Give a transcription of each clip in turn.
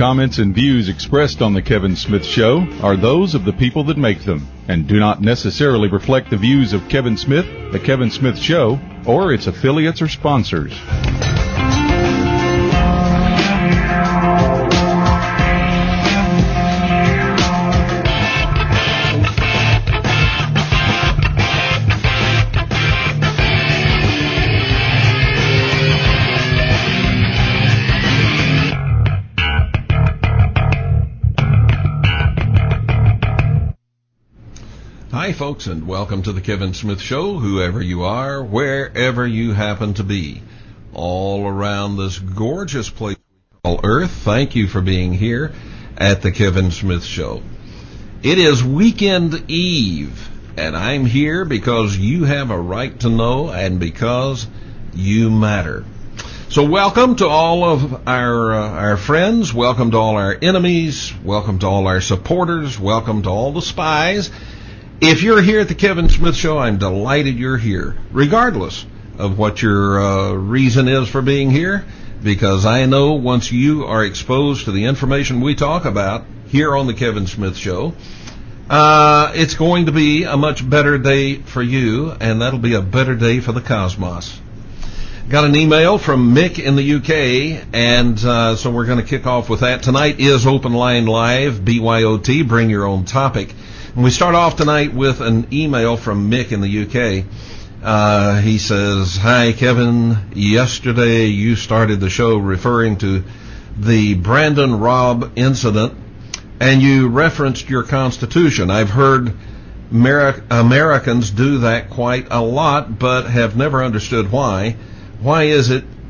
comments and views expressed on The Kevin Smith Show are those of the people that make them and do not necessarily reflect the views of Kevin Smith, The Kevin Smith Show, or its affiliates or sponsors. Hi, folks, and welcome to the Kevin Smith Show, whoever you are, wherever you happen to be, all around this gorgeous place called Earth. Thank you for being here at the Kevin Smith Show. It is weekend eve, and I'm here because you have a right to know and because you matter. So welcome to all of our friends, welcome to all our enemies, welcome to all our supporters, welcome to all the spies. If you're here at the Kevin Smith Show, I'm delighted you're here, regardless of what your reason is for being here, because I know once you are exposed to the information we talk about here on the Kevin Smith Show, it's going to be a much better day for you, and that'll be a better day for the cosmos. Got an email from Mick in the UK, and so we're going to kick off with that. Tonight is Open Line Live, BYOT, bring your own topic. And we start off tonight with an email from Mick in the UK. He says, "Hi, Kevin. Yesterday you started the show referring to the Brandon Robb incident, and you referenced your Constitution. I've heard Americans do that quite a lot, but have never understood why. Why is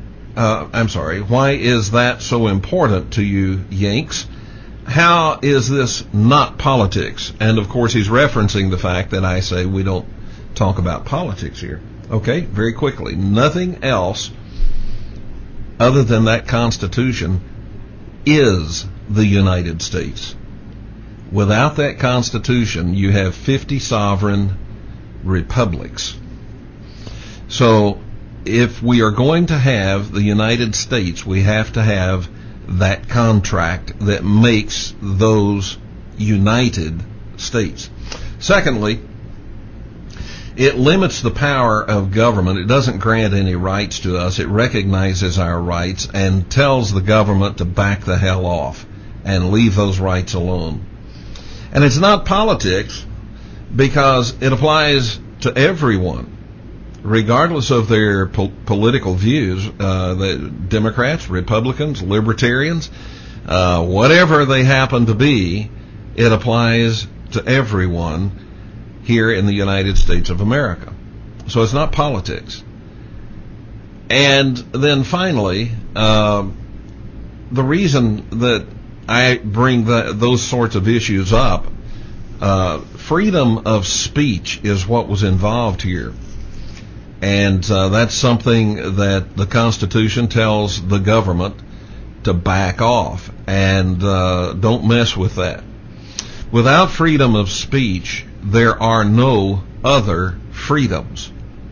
that so important to you Yanks? How is this not politics?" And of course he's referencing the fact that I say we don't talk about politics here. Okay, very quickly. Nothing else other than that Constitution is the United States. Without that Constitution, you have 50 sovereign republics. So if we are going to have the United States, we have to have that contract that makes those United States. Secondly, it limits the power of government. It doesn't grant any rights to us. It recognizes our rights and tells the government to back the hell off and leave those rights alone. And it's not politics because it applies to everyone, regardless of their political views, the Democrats, Republicans, Libertarians, whatever they happen to be, it applies to everyone here in the United States of America. So it's not politics. And then finally, the reason that I bring those sorts of issues up, freedom of speech is what was involved here. And that's something that the Constitution tells the government to back off and don't mess with that. Without freedom of speech, there are no other freedoms.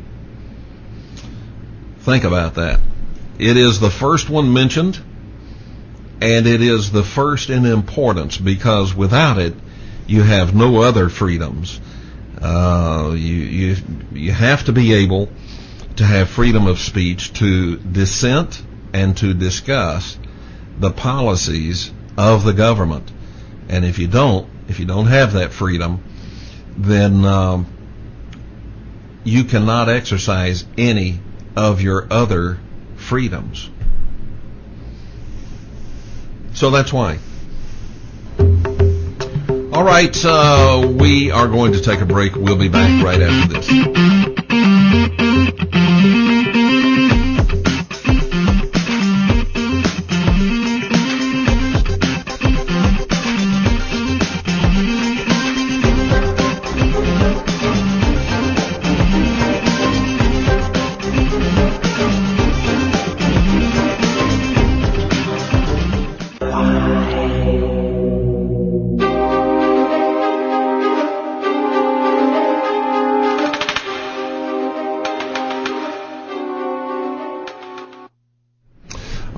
Think about that. It is the first one mentioned, and it is the first in importance because without it, you have no other freedoms. You have to be able to have freedom of speech to dissent and to discuss the policies of the government. And if you don't have that freedom, then you cannot exercise any of your other freedoms. So that's why. All right, we are going to take a break. We'll be back right after this.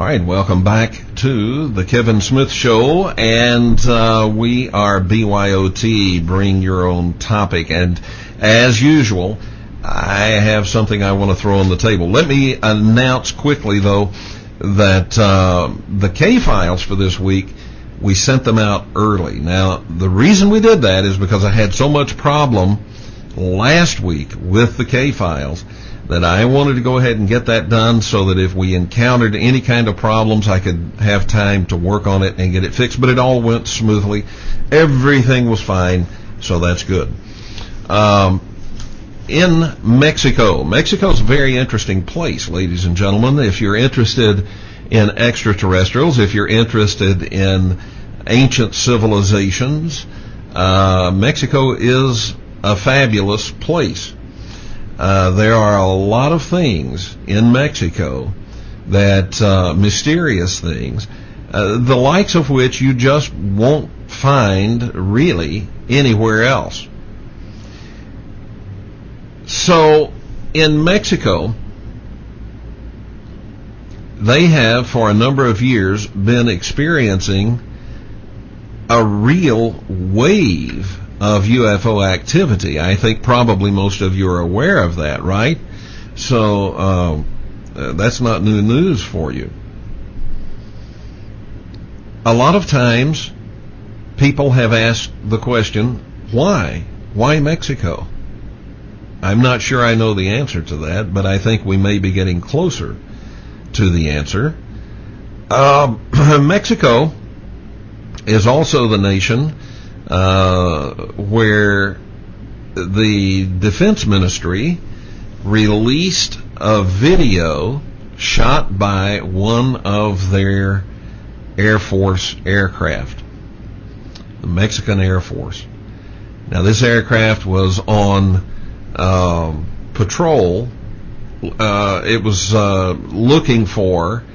All right, welcome back to the Kevin Smith Show, and we are BYOT, bring your own topic, and as usual, I have something I want to throw on the table. Let me announce quickly, though, that the K-files for this week, we sent them out early. Now, the reason we did that is because I had so much problem last week with the K-files that I wanted to go ahead and get that done so that if we encountered any kind of problems, I could have time to work on it and get it fixed. But it all went smoothly. Everything was fine, so that's good. In Mexico. Mexico's a very interesting place, ladies and gentlemen. If you're interested in extraterrestrials, if you're interested in ancient civilizations, Mexico is a fabulous place. There are a lot of things in Mexico that, mysterious things, the likes of which you just won't find really anywhere else. So, in Mexico, they have, for a number of years, been experiencing a real wave of UFO activity. I think probably most of you are aware of that, right? So that's not new news for you. A lot of times people have asked the question, why? Why Mexico? I'm not sure I know the answer to that, but I think we may be getting closer to the answer. Mexico is also the nation where the Defense Ministry released a video shot by one of their Air Force aircraft, the Mexican Air Force. Now, this aircraft was on patrol. It was looking for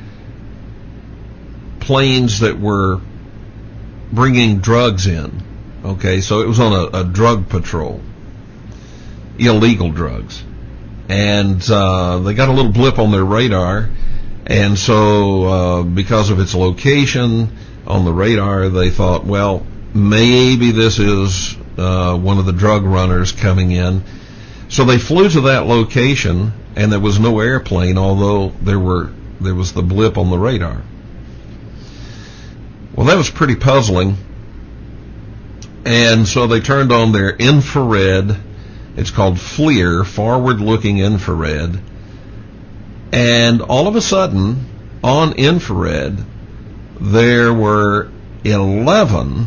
planes that were bringing drugs in. Okay, so it was on a drug patrol, illegal drugs. And they got a little blip on their radar, and so because of its location on the radar, they thought, well, maybe this is one of the drug runners coming in. So they flew to that location, and there was no airplane, although there was the blip on the radar. Well, that was pretty puzzling. And so they turned on their infrared. It's called FLIR, forward-looking infrared. And all of a sudden, on infrared, there were 11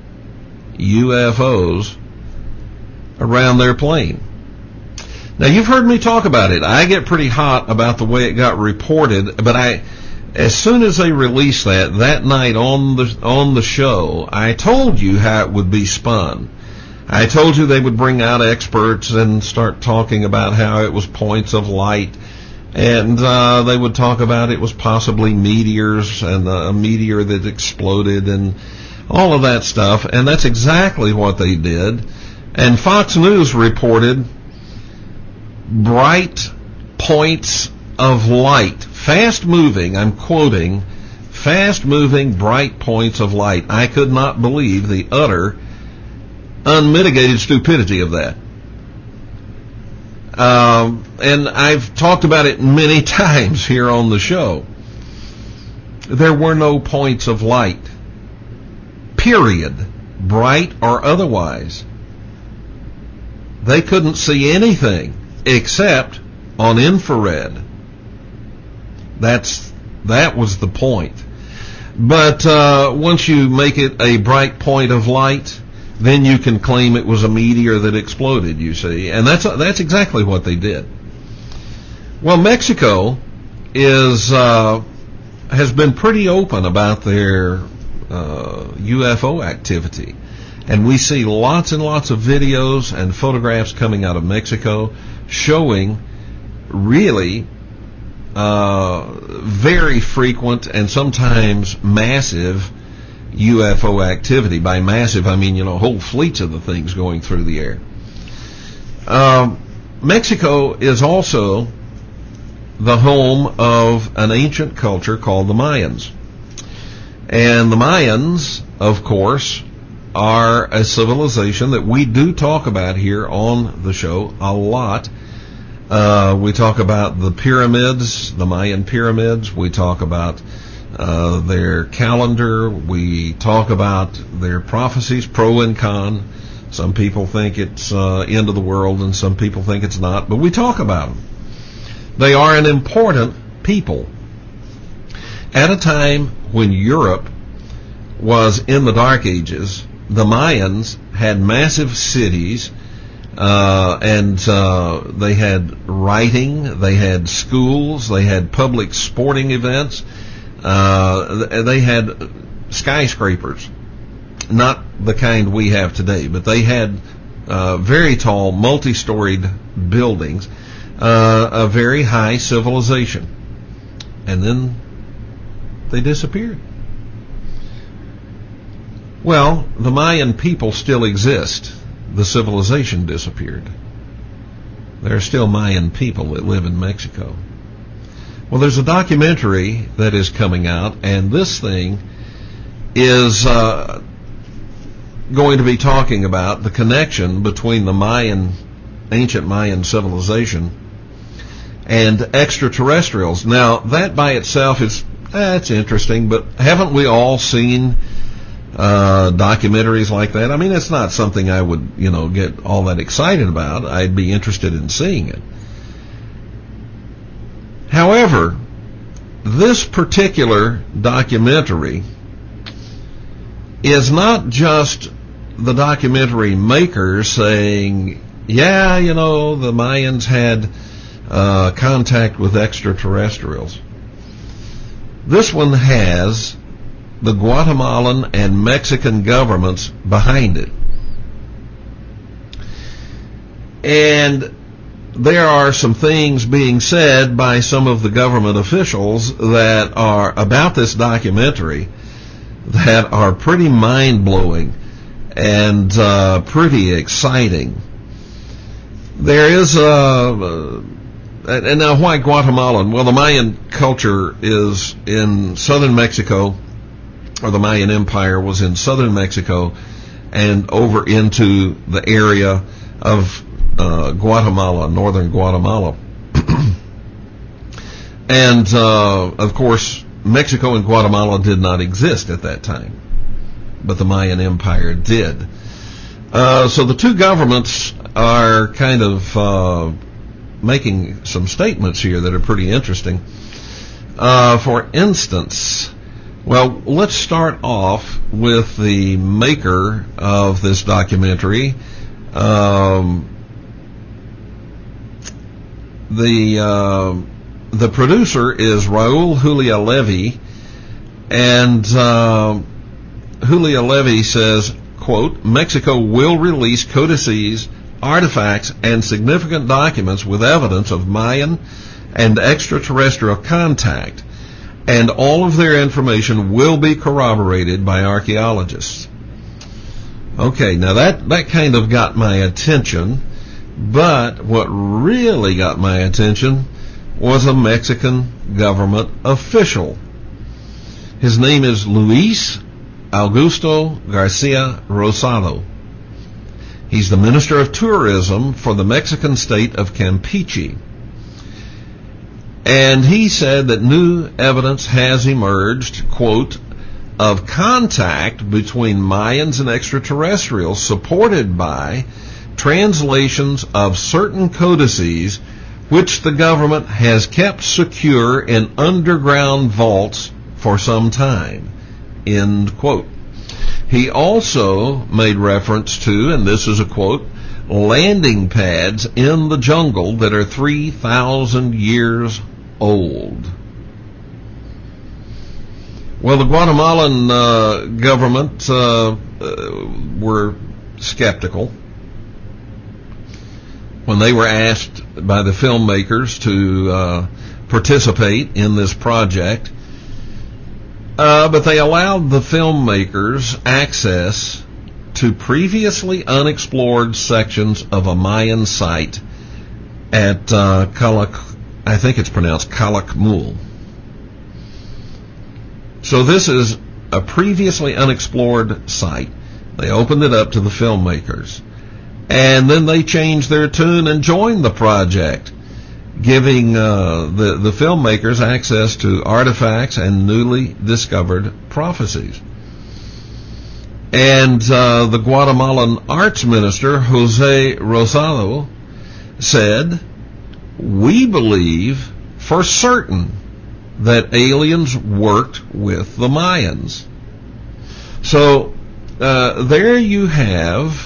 UFOs around their plane. Now, you've heard me talk about it. I get pretty hot about the way it got reported, but as soon as they released that night on the show, I told you how it would be spun. I told you they would bring out experts and start talking about how it was points of light, and they would talk about it was possibly meteors and a meteor that exploded and all of that stuff, and that's exactly what they did. And Fox News reported bright points of light, fast-moving, I'm quoting, fast-moving bright points of light. I could not believe the utter, unmitigated stupidity of that. And I've talked about it many times here on the show. There were no points of light, period, bright or otherwise. They couldn't see anything except on infrared. That was the point. But once you make it a bright point of light, then you can claim it was a meteor that exploded, you see. And that's exactly what they did. Well, Mexico has been pretty open about their UFO activity. And we see lots and lots of videos and photographs coming out of Mexico showing really very frequent and sometimes massive UFO activity. By massive, I mean, whole fleets of the things going through the air. Mexico is also the home of an ancient culture called the Mayans. And the Mayans, of course, are a civilization that we do talk about here on the show a lot. We talk about the pyramids, the Mayan pyramids. We talk about their calendar. We talk about their prophecies, pro and con. Some people think it's end of the world, and some people think it's not, but we talk about them. They are an important people. At a time when Europe was in the Dark Ages, the Mayans had massive cities, and they had writing, they had schools, they had public sporting events, they had skyscrapers, not the kind we have today, but they had very tall, multi-storied buildings, a very high civilization. And then they disappeared. Well, the Mayan people still exist. The civilization disappeared. There are still Mayan people that live in Mexico. Well, there's a documentary that is coming out, and this thing is going to be talking about the connection between the ancient Mayan civilization and extraterrestrials. Now, that by itself is it's interesting, but haven't we all seen documentaries like that? I mean, it's not something I would, get all that excited about. I'd be interested in seeing it. However, this particular documentary is not just the documentary makers saying, yeah, the Mayans had contact with extraterrestrials. This one has the Guatemalan and Mexican governments behind it. And there are some things being said by some of the government officials that are about this documentary that are pretty mind-blowing and pretty exciting. There is and now why Guatemalan? Well, the Mayan culture is in southern Mexico, or the Mayan Empire was in southern Mexico and over into the area of Guatemala, northern Guatemala. And, of course, Mexico and Guatemala did not exist at that time, but the Mayan Empire did. So the two governments are kind of making some statements here that are pretty interesting. For instance, well, let's start off with the maker of this documentary. The producer is Raul Julia Levy, and Julia Levy says, quote, Mexico will release codices, artifacts, and significant documents with evidence of Mayan and extraterrestrial contact, and all of their information will be corroborated by archaeologists. Okay, now that kind of got my attention, but what really got my attention was a Mexican government official. His name is Luis Augusto Garcia Rosado. He's the Minister of Tourism for the Mexican state of Campeche. And he said that new evidence has emerged, quote, of contact between Mayans and extraterrestrials supported by translations of certain codices which the government has kept secure in underground vaults for some time, end quote. He also made reference to, and this is a quote, landing pads in the jungle that are 3,000 years old. Well, the Guatemalan government were skeptical when they were asked by the filmmakers to participate in this project. But they allowed the filmmakers access to previously unexplored sections of a Mayan site at I think it's pronounced Calakmul. So this is a previously unexplored site. They opened it up to the filmmakers. And then they changed their tune and joined the project, giving the filmmakers access to artifacts and newly discovered prophecies. And the Guatemalan arts minister, Jose Rosado, said, "We believe for certain that aliens worked with the Mayans." So there you have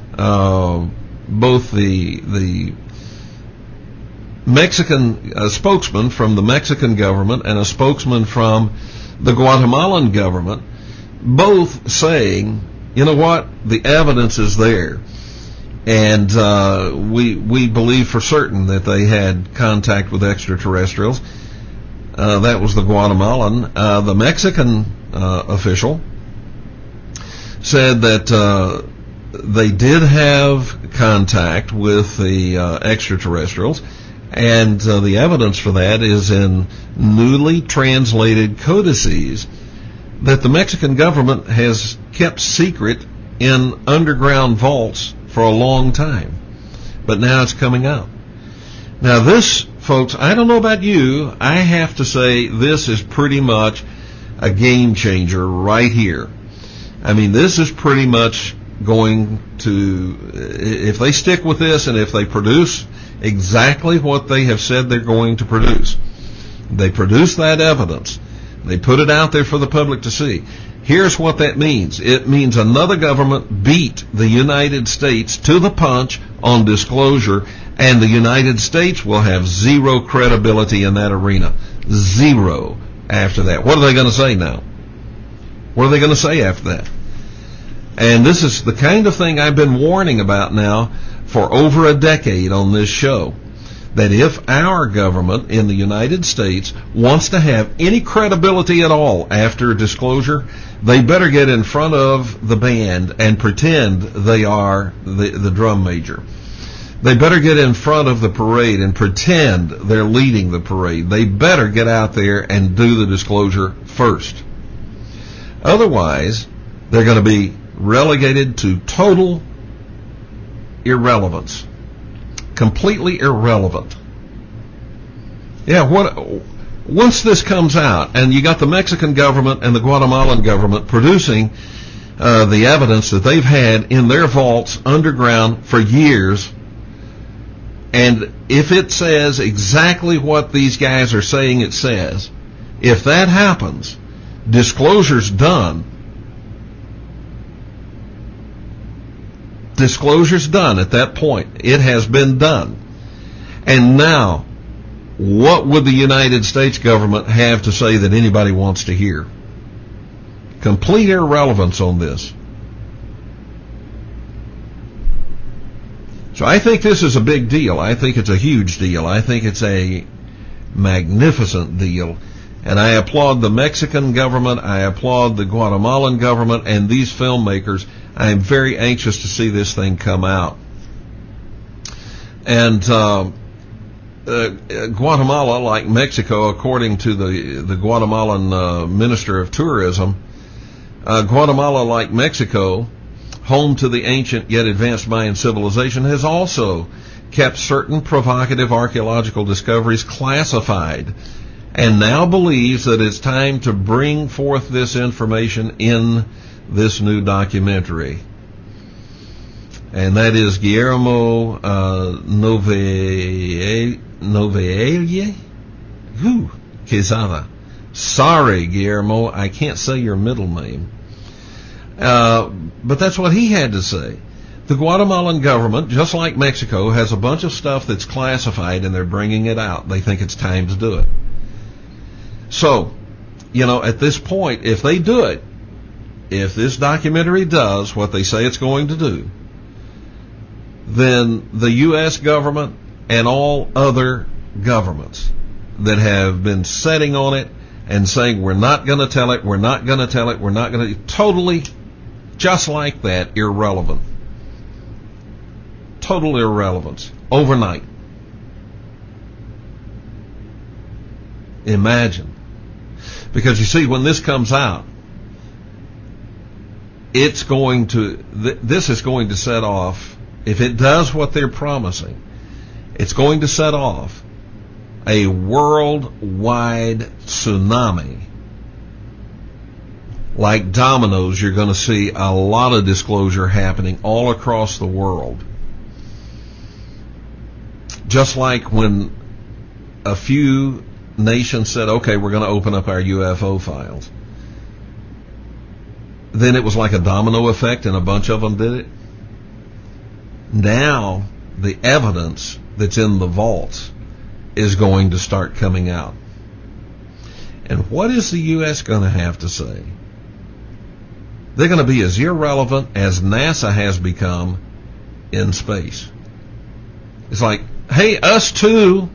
both the Mexican spokesman from the Mexican government and a spokesman from the Guatemalan government, both saying, you know what, the evidence is there. And we believe for certain that they had contact with extraterrestrials. That was the Guatemalan. The Mexican official said that they did have contact with the extraterrestrials, and the evidence for that is in newly translated codices that the Mexican government has kept secret in underground vaults for a long time. But now it's coming out. Now this, folks, I don't know about you, I have to say this is pretty much a game changer right here. I mean, this is pretty much going to, if they stick with this and if they produce exactly what they have said they're going to produce, they produce that evidence, they put it out there for the public to see. Here's what that means. It means another government beat the United States to the punch on disclosure, and the United States will have zero credibility in that arena. Zero after that. What are they going to say now? What are they going to say after that? And this is the kind of thing I've been warning about now for over a decade on this show. That if our government in the United States wants to have any credibility at all after disclosure, they better get in front of the band and pretend they are the drum major. They better get in front of the parade and pretend they're leading the parade. They better get out there and do the disclosure first. Otherwise, they're going to be relegated to total irrelevance. Completely irrelevant. Yeah, once this comes out, and you got the Mexican government and the Guatemalan government producing the evidence that they've had in their vaults underground for years, and if it says exactly what these guys are saying it says, if that happens, disclosure's done. Disclosure's done at that point. It has been done. And now, what would the United States government have to say that anybody wants to hear? Complete irrelevance on this. So I think this is a big deal. I think it's a huge deal. I think it's a magnificent deal. And I applaud the Mexican government, I applaud the Guatemalan government, and these filmmakers. I am very anxious to see this thing come out. And Guatemala, like Mexico, according to the Guatemalan Minister of Tourism, Guatemala, like Mexico, home to the ancient yet advanced Mayan civilization, has also kept certain provocative archaeological discoveries classified, and now believes that it's time to bring forth this information in this new documentary. And that is Guillermo Novelia Quezada. Sorry, Guillermo, I can't say your middle name. But that's what he had to say. The Guatemalan government, just like Mexico, has a bunch of stuff that's classified, and they're bringing it out. They think it's time to do it. So, at this point, if they do it, if this documentary does what they say it's going to do, then the U.S. government and all other governments that have been setting on it and saying we're not going to tell it, we're not going to tell it, we're not going to, totally, just like that, irrelevant. Total irrelevance. Overnight. Imagine. Because you see, when this comes out, this is going to set off, if it does what they're promising, it's going to set off a worldwide tsunami. Like dominoes, you're going to see a lot of disclosure happening all across the world. Just like when a few nations said, okay, we're going to open up our UFO files. Then it was like a domino effect and a bunch of them did it. Now the evidence that's in the vaults is going to start coming out. And what is the U.S. going to have to say? They're going to be as irrelevant as NASA has become in space. It's like, hey, us too.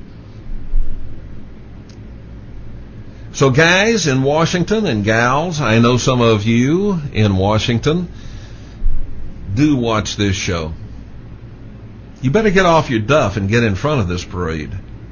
So guys in Washington and gals, I know some of you in Washington do watch this show. You better get off your duff and get in front of this parade.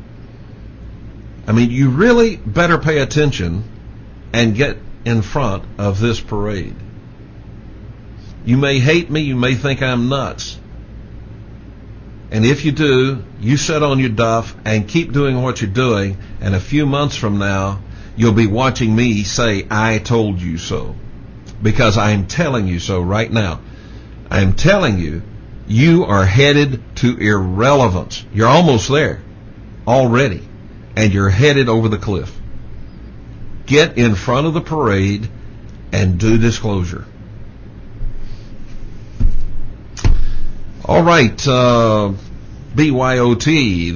I mean, you really better pay attention and get in front of this parade. You may hate me, you may think I'm nuts. And if you do, you sit on your duff and keep doing what you're doing, and a few months from now, you'll be watching me say, I told you so. Because I'm telling you so right now. I'm telling you, you are headed to irrelevance. You're almost there already. And you're headed over the cliff. Get in front of the parade and do disclosure. All right, BYOT,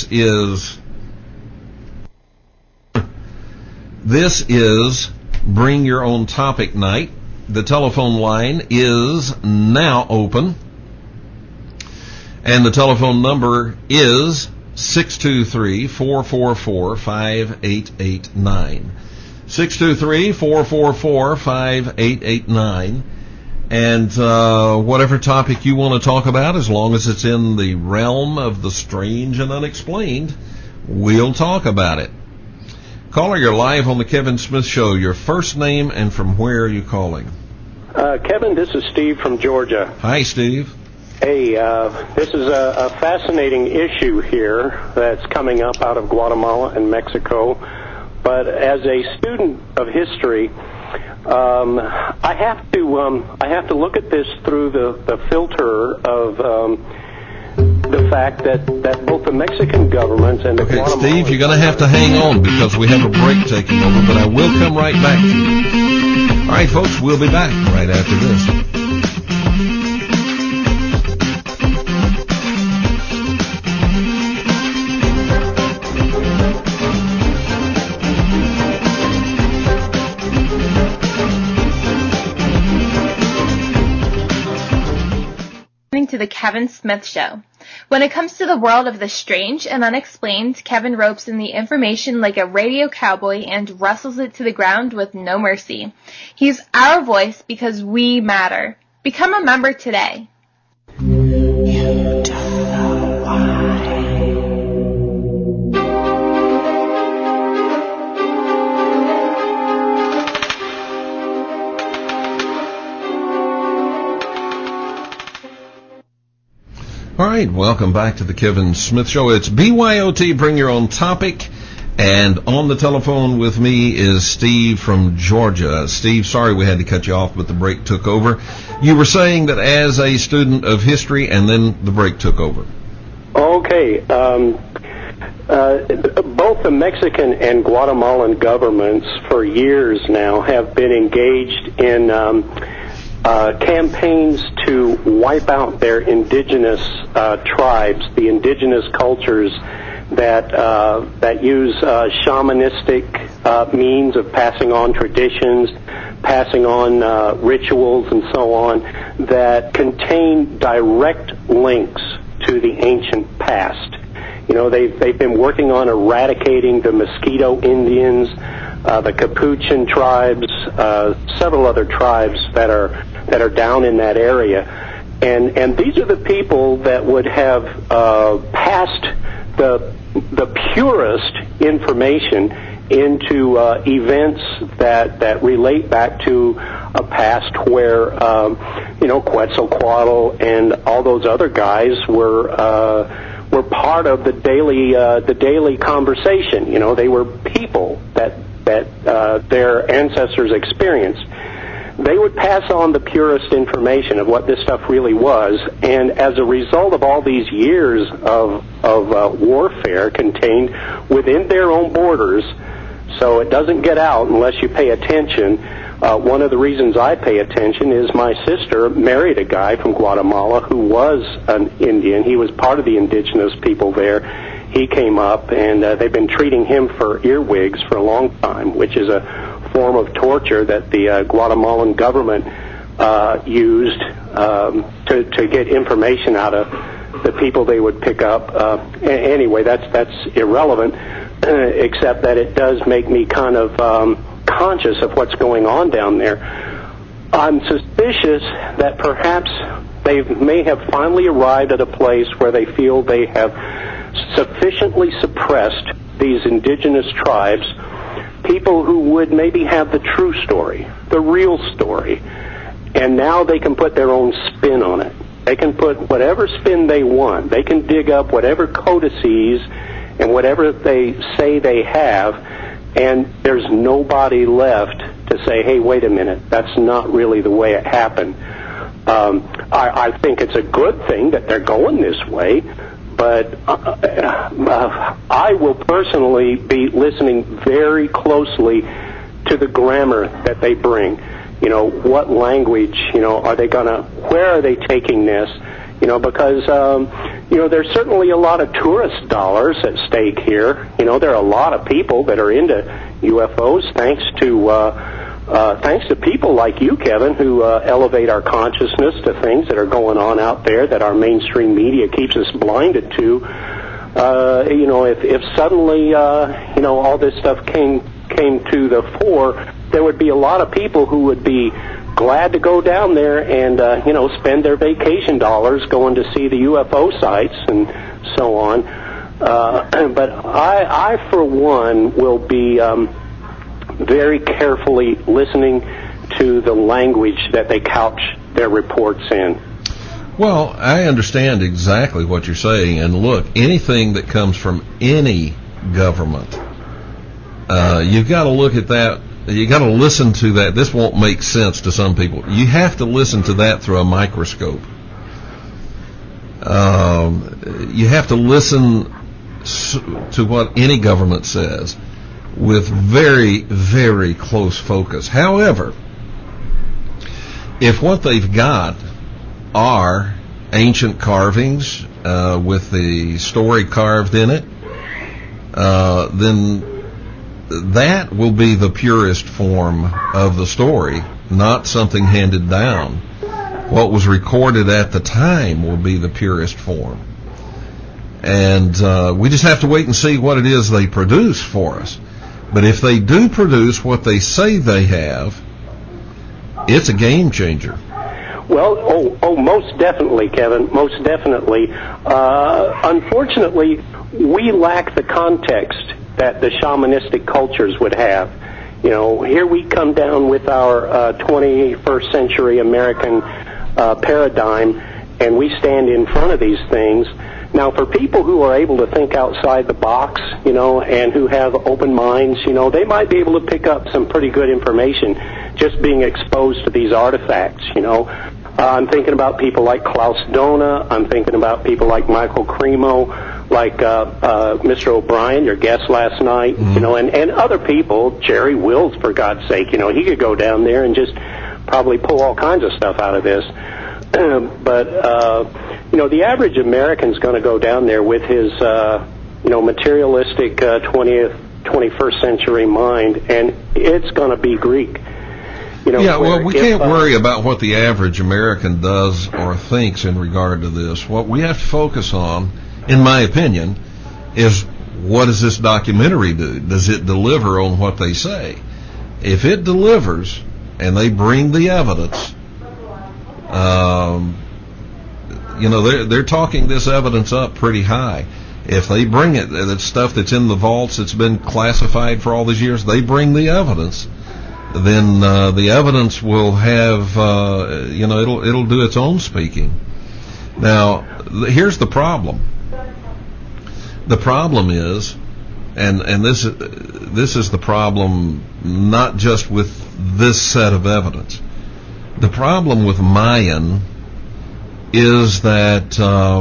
this is Bring Your Own Topic Night. The telephone line is now open. And the telephone number is 623-444-5889. 623-444-5889. And whatever topic you want to talk about, as long as it's in the realm of the strange and unexplained, we'll talk about it. Caller, you're live on the Kevin Smith Show. Your first name and from where are you calling? Kevin, this is Steve from Georgia. Hi, Steve. Hey, this is a fascinating issue here that's coming up out of Guatemala and Mexico. But as a student of history, I have to look at this through the filter of the fact that both the Mexican government and the Guatemalan... Okay, Steve, you're going to have to hang on because we have a break taking over, but I will come right back to you. All right, folks, we'll be back right after this. To the Kevin Smith Show. When it comes to the world of the strange and unexplained, Kevin ropes in the information like a radio cowboy and wrestles it to the ground with no mercy. He's our voice because we matter. Become a member today. You don't know why. All right, welcome back to the Kevin Smith Show. It's BYOT, Bring Your Own Topic. And on the telephone with me is Steve from Georgia. Steve, sorry we had to cut you off, but the break took over. You were saying that as a student of history, and then the break took over. Okay. Both the Mexican and Guatemalan governments for years now have been engaged in campaigns to wipe out their indigenous tribes, the indigenous cultures that use shamanistic means of passing on traditions, passing on rituals and so on that contain direct links to the ancient past. You know, they've been working on eradicating the Mosquito Indians, the Capuchin tribes, several other tribes that are down in that area, and these are the people that would have passed the purest information into events that relate back to a past where Quetzalcoatl and all those other guys were part of the daily conversation. They were people that their ancestors experienced. They would pass on the purest information of what this stuff really was, and as a result of all these years of warfare contained within their own borders, so it doesn't get out unless you pay attention. One of the reasons I pay attention is my sister married a guy from Guatemala who was an Indian. He was part of the indigenous people there. He came up, and they've been treating him for earwigs for a long time, which is a form of torture that the Guatemalan government used to get information out of the people they would pick up. Anyway, that's irrelevant, except that it does make me kind of conscious of what's going on down there. I'm suspicious that perhaps they may have finally arrived at a place where they feel they have sufficiently suppressed these indigenous tribes, people who would maybe have the true story, the real story, and now they can put their own spin on it. They can put whatever spin they want. They can dig up whatever codices and whatever they say they have, and there's nobody left to say, hey, wait a minute, that's not really the way it happened. I think it's a good thing that they're going this way, but I will personally be listening very closely to the grammar that they bring. What language, are they where are they taking this? Because, there's certainly a lot of tourist dollars at stake here. There are a lot of people that are into UFOs thanks to people like you, Kevin, who elevate our consciousness to things that are going on out there that our mainstream media keeps us blinded to. If suddenly, all this stuff came to the fore, there would be a lot of people who would be glad to go down there and, spend their vacation dollars going to see the UFO sites and so on. But I, for one, will be very carefully listening to the language that they couch their reports in. Well, I understand exactly what you're saying. And look, anything that comes from any government, you've got to look at that. You got to listen to that. This won't make sense to some people. You have to listen to that through a microscope. You have to listen to what any government says with very, very close focus. However, if what they've got are ancient carvings with the story carved in it, then that will be the purest form of the story, not something handed down. What was recorded at the time will be the purest form. And we just have to wait and see what it is they produce for us. But if they do produce what they say they have, it's a game changer. Well, most definitely, Kevin, most definitely. Unfortunately, we lack the context that the shamanistic cultures would have. Here we come down with our 21st century American paradigm, and we stand in front of these things. Now, for people who are able to think outside the box, and who have open minds, they might be able to pick up some pretty good information just being exposed to these artifacts, I'm thinking about people like Klaus Dona. I'm thinking about people like Michael Cremo, like Mr. O'Brien, your guest last night, and other people, Jerry Wills, for God's sake. He could go down there and just probably pull all kinds of stuff out of this. But the average American's going to go down there with his, materialistic 21st century mind, and it's going to be Greek. We can't worry about what the average American does or thinks in regard to this. What we have to focus on, in my opinion, is what does this documentary do? Does it deliver on what they say? If it delivers and they bring the evidence, they're talking this evidence up pretty high. If they bring it, that stuff that's in the vaults that's been classified for all these years, they bring the evidence, then the evidence will have, it'll do its own speaking. Now, here's the problem. The problem is, and this is the problem not just with this set of evidence. The problem with Mayan is that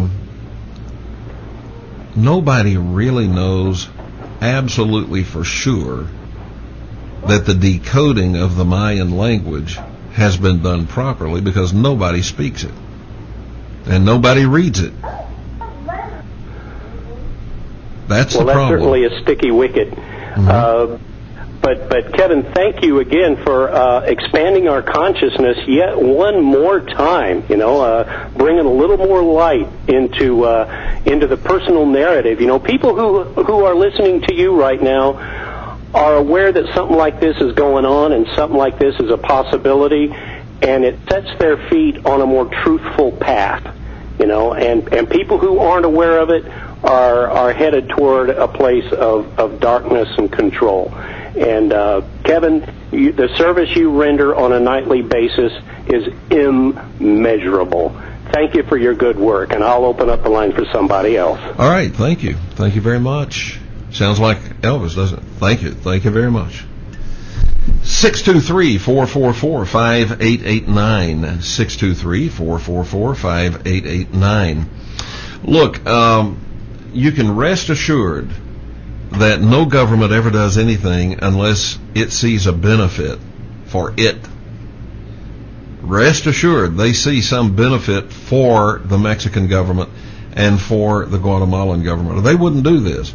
nobody really knows absolutely for sure that the decoding of the Mayan language has been done properly, because nobody speaks it and nobody reads it. That's the problem. Well, that's certainly a sticky wicket. Mm-hmm. But Kevin, thank you again for expanding our consciousness yet one more time. Bringing a little more light into the personal narrative. People who are listening to you right now are aware that something like this is going on and something like this is a possibility, and it sets their feet on a more truthful path. And people who aren't aware of it are headed toward a place of darkness and control. And Kevin, the service you render on a nightly basis is immeasurable. Thank you for your good work, and I'll open up the line for somebody else. All right, thank you. Thank you very much. Sounds like Elvis, doesn't it? Thank you. Thank you very much. 623-444-5889. 623-444-5889. Look, you can rest assured that no government ever does anything unless it sees a benefit for it. Rest assured, they see some benefit for the Mexican government and for the Guatemalan government, or they wouldn't do this.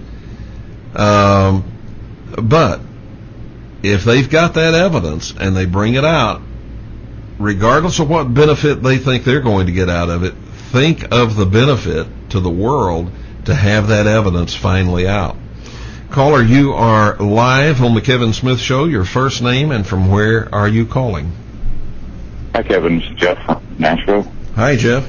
But if they've got that evidence and they bring it out, regardless of what benefit they think they're going to get out of it, think of the benefit to the world to have that evidence finally out. Caller, you are live on the Kevin Smith Show. Your first name and from where are you calling? Hi, Kevin. It's Jeff from Nashville. Hi, Jeff.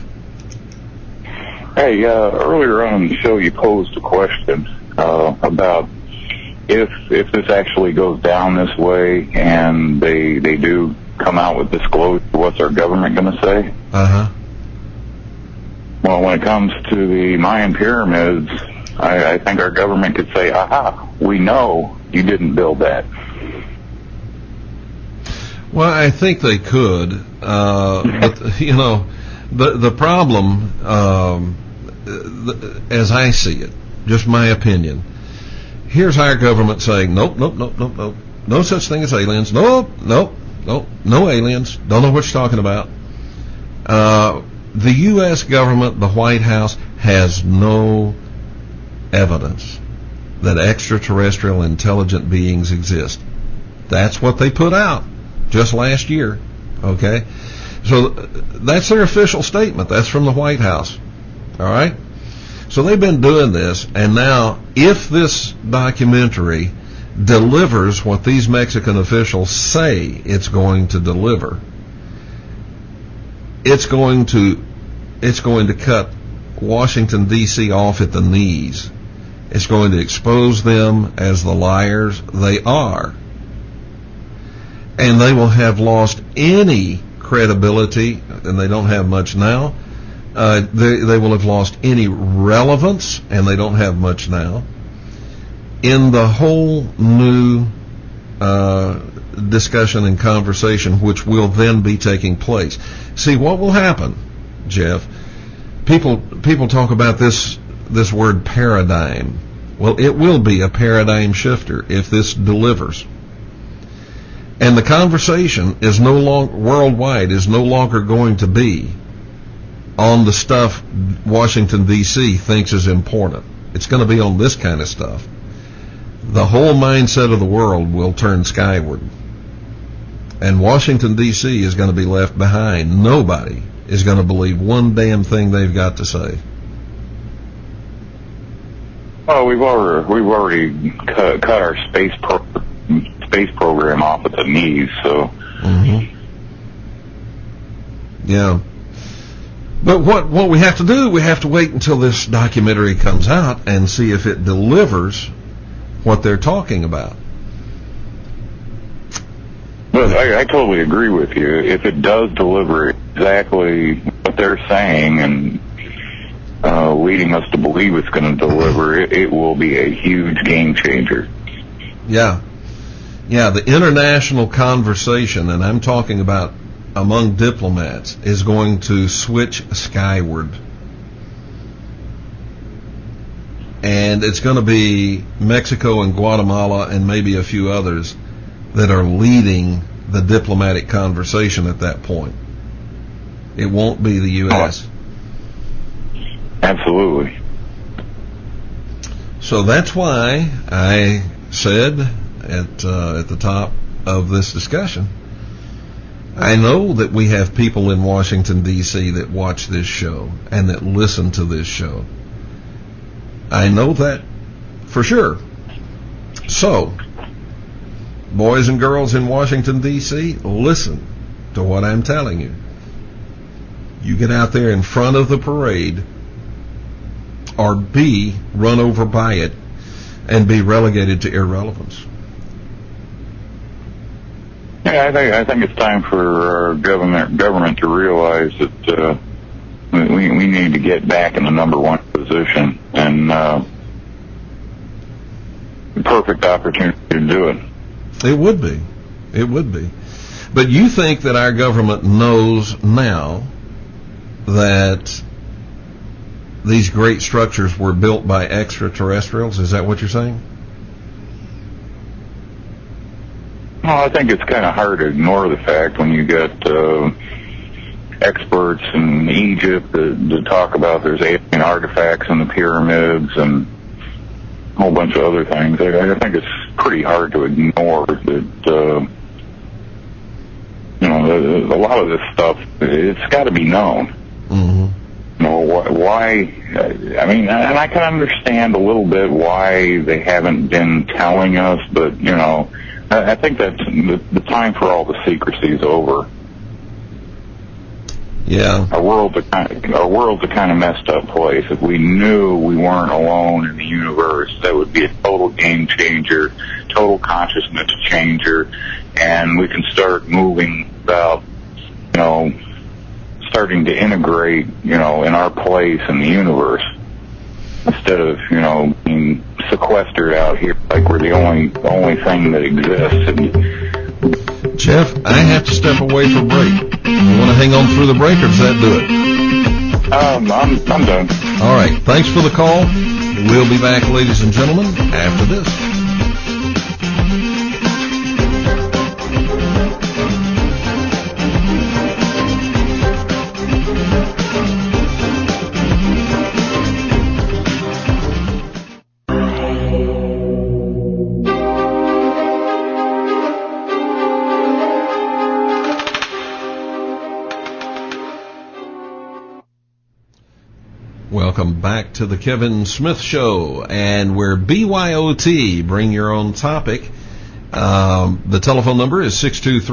Hey, earlier on in the show you posed a question about if this actually goes down this way and they do come out with disclosure, what's our government going to say? Uh-huh. Well, when it comes to the Mayan pyramids, I think our government could say, aha, we know you didn't build that. Well, I think they could, but, the problem, as I see it, just my opinion, here's our government saying, nope, no such thing as aliens, no aliens, don't know what you're talking about. The U.S. government, the White House, has no evidence that extraterrestrial intelligent beings exist. That's what they put out just last year, okay? So that's their official statement. That's from the White House, all right? So they've been doing this, and now if this documentary delivers what these Mexican officials say it's going to deliver, it's going to cut Washington, D.C. off at the knees. It's going to expose them as the liars they are. And they will have lost any credibility, and they don't have much now. They will have lost any relevance, and they don't have much now, in the whole new discussion and conversation which will then be taking place. See, what will happen, Jeff, people talk about this word paradigm. Well, it will be a paradigm shifter if this delivers. And the conversation is no longer worldwide, is no longer going to be on the stuff Washington, D.C. thinks is important. It's going to be on this kind of stuff. The whole mindset of the world will turn skyward. And Washington, D.C. is going to be left behind. Nobody is going to believe one damn thing they've got to say. Well, we've already cut our space program off at the knees, so. Mm-hmm. Yeah. But what we have to do, we have to wait until this documentary comes out and see if it delivers what they're talking about. But I totally agree with you. If it does deliver exactly what they're saying and leading us to believe it's going to deliver, it will be a huge game changer. Yeah, the international conversation, and I'm talking about among diplomats, is going to switch skyward. And it's going to be Mexico and Guatemala and maybe a few others that are leading the diplomatic conversation at that point. It won't be the U.S. Absolutely. So that's why I said at the top of this discussion, I know that we have people in Washington, D.C. that watch this show and that listen to this show. I know that for sure. So, boys and girls in Washington, D.C., listen to what I'm telling you. You get out there in front of the parade or be run over by it and be relegated to irrelevance. Yeah, I think it's time for our government to realize that we need to get back in the number one position, and perfect opportunity to do it. It would be. But you think that our government knows now that these great structures were built by extraterrestrials? Is that what you're saying? Well, I think it's kind of hard to ignore the fact when you get experts in Egypt that talk about there's alien artifacts in the pyramids and a whole bunch of other things. I think it's pretty hard to ignore that, a lot of this stuff, it's got to be known. Mm-hmm. Why? I mean, and I can understand a little bit why they haven't been telling us, but, I think that the time for all the secrecy is over. Yeah. Our world's a kind of messed up place. If we knew we weren't alone in the universe, that would be a total game changer, total consciousness changer, and we can start moving about, starting to integrate, in our place in the universe, instead of, being sequestered out here like we're the only thing that exists. Jeff, I have to step away for break. You want to hang on through the break, or does that do it? I'm done. All right. Thanks for the call. We'll be back, ladies and gentlemen, after this. Welcome back to the Kevin Smith Show, and we're BYOT, bring your own topic. The telephone number is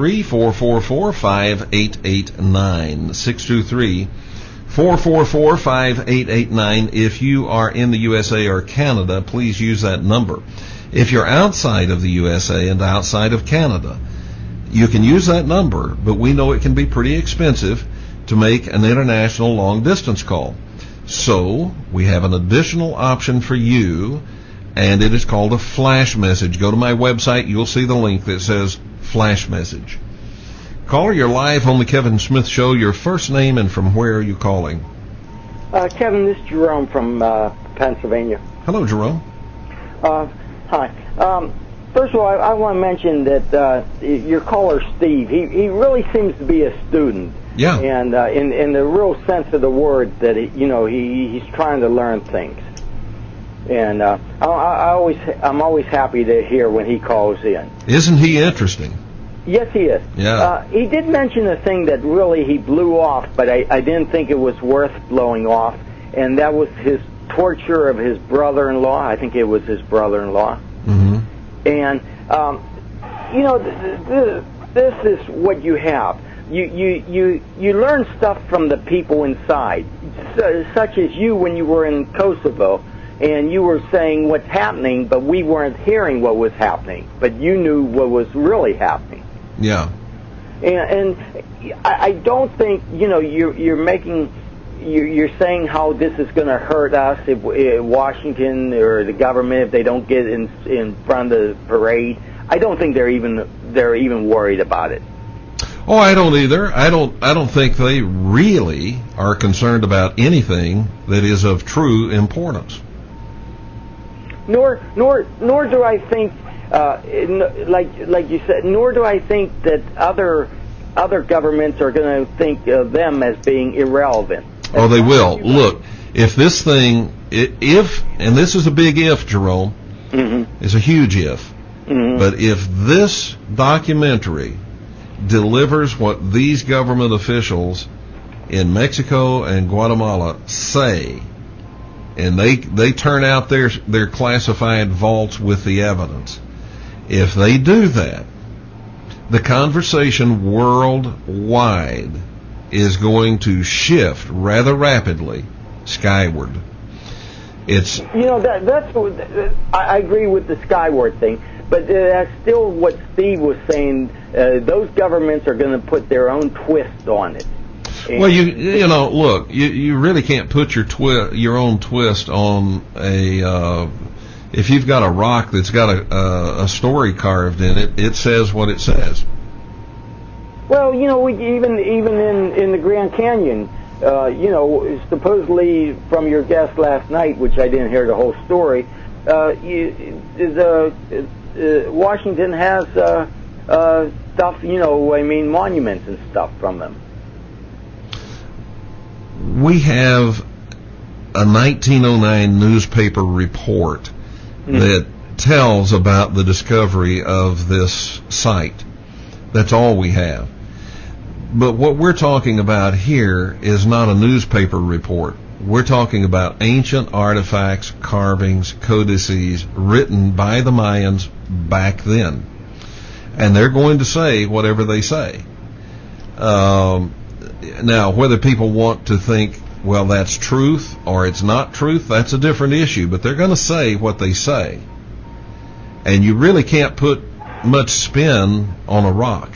623-444-5889, 623-444-5889. If you are in the USA or Canada, please use that number. If you're outside of the USA and outside of Canada, you can use that number, but we know it can be pretty expensive to make an international long-distance call. So we have an additional option for you, and it is called a flash message. Go to my website. You'll see the link that says flash message. Caller, you're live on the Kevin Smith Show. Your first name and from where are you calling? Kevin, this is Jerome from Pennsylvania. Hello, Jerome. Hi. First of all, I want to mention that your caller, Steve, he really seems to be a student. Yeah. And in the real sense of the word, that he's trying to learn things. And I'm always happy to hear when he calls in. Isn't he interesting? Yes, he is. Yeah. He did mention a thing that really he blew off, but I didn't think it was worth blowing off, and that was his torture of his brother-in-law. I think it was his brother-in-law. Mm-hmm. And, this is what you have. you learn stuff from the people inside, such as you when you were in Kosovo, and you were saying what's happening, but we weren't hearing what was happening, but you knew what was really happening. Yeah. And I don't think, you're saying how this is going to hurt us if Washington or the government, if they don't get in front of the parade. I don't think they're even worried about it. Oh, I don't either. I don't think they really are concerned about anything that is of true importance. Nor do I think, like you said, nor do I think that other governments are going to think of them as being irrelevant. Oh, they will. Look, if this thing, and this is a big if, Jerome, it's a huge if, but if this documentary delivers what these government officials in Mexico and Guatemala say, and they turn out their classified vaults with the evidence, if they do that, the conversation worldwide is going to shift rather rapidly skyward. It's that's I agree with the skyward thing, but that's still what Steve was saying. Those governments are going to put their own twist on it. And well, look, you really can't put your own twist on a. If you've got a rock that's got a story carved in it, it says what it says. Well, even in the Grand Canyon, supposedly from your guest last night, which I didn't hear the whole story, Washington has stuff, monuments and stuff from them. We have a 1909 newspaper report that tells about the discovery of this site. That's all we have. But what we're talking about here is not a newspaper report. We're talking about ancient artifacts, carvings, codices written by the Mayans back then. And they're going to say whatever they say. Now, whether people want to think, well, that's truth or it's not truth, that's a different issue. But they're going to say what they say. And you really can't put much spin on a rock.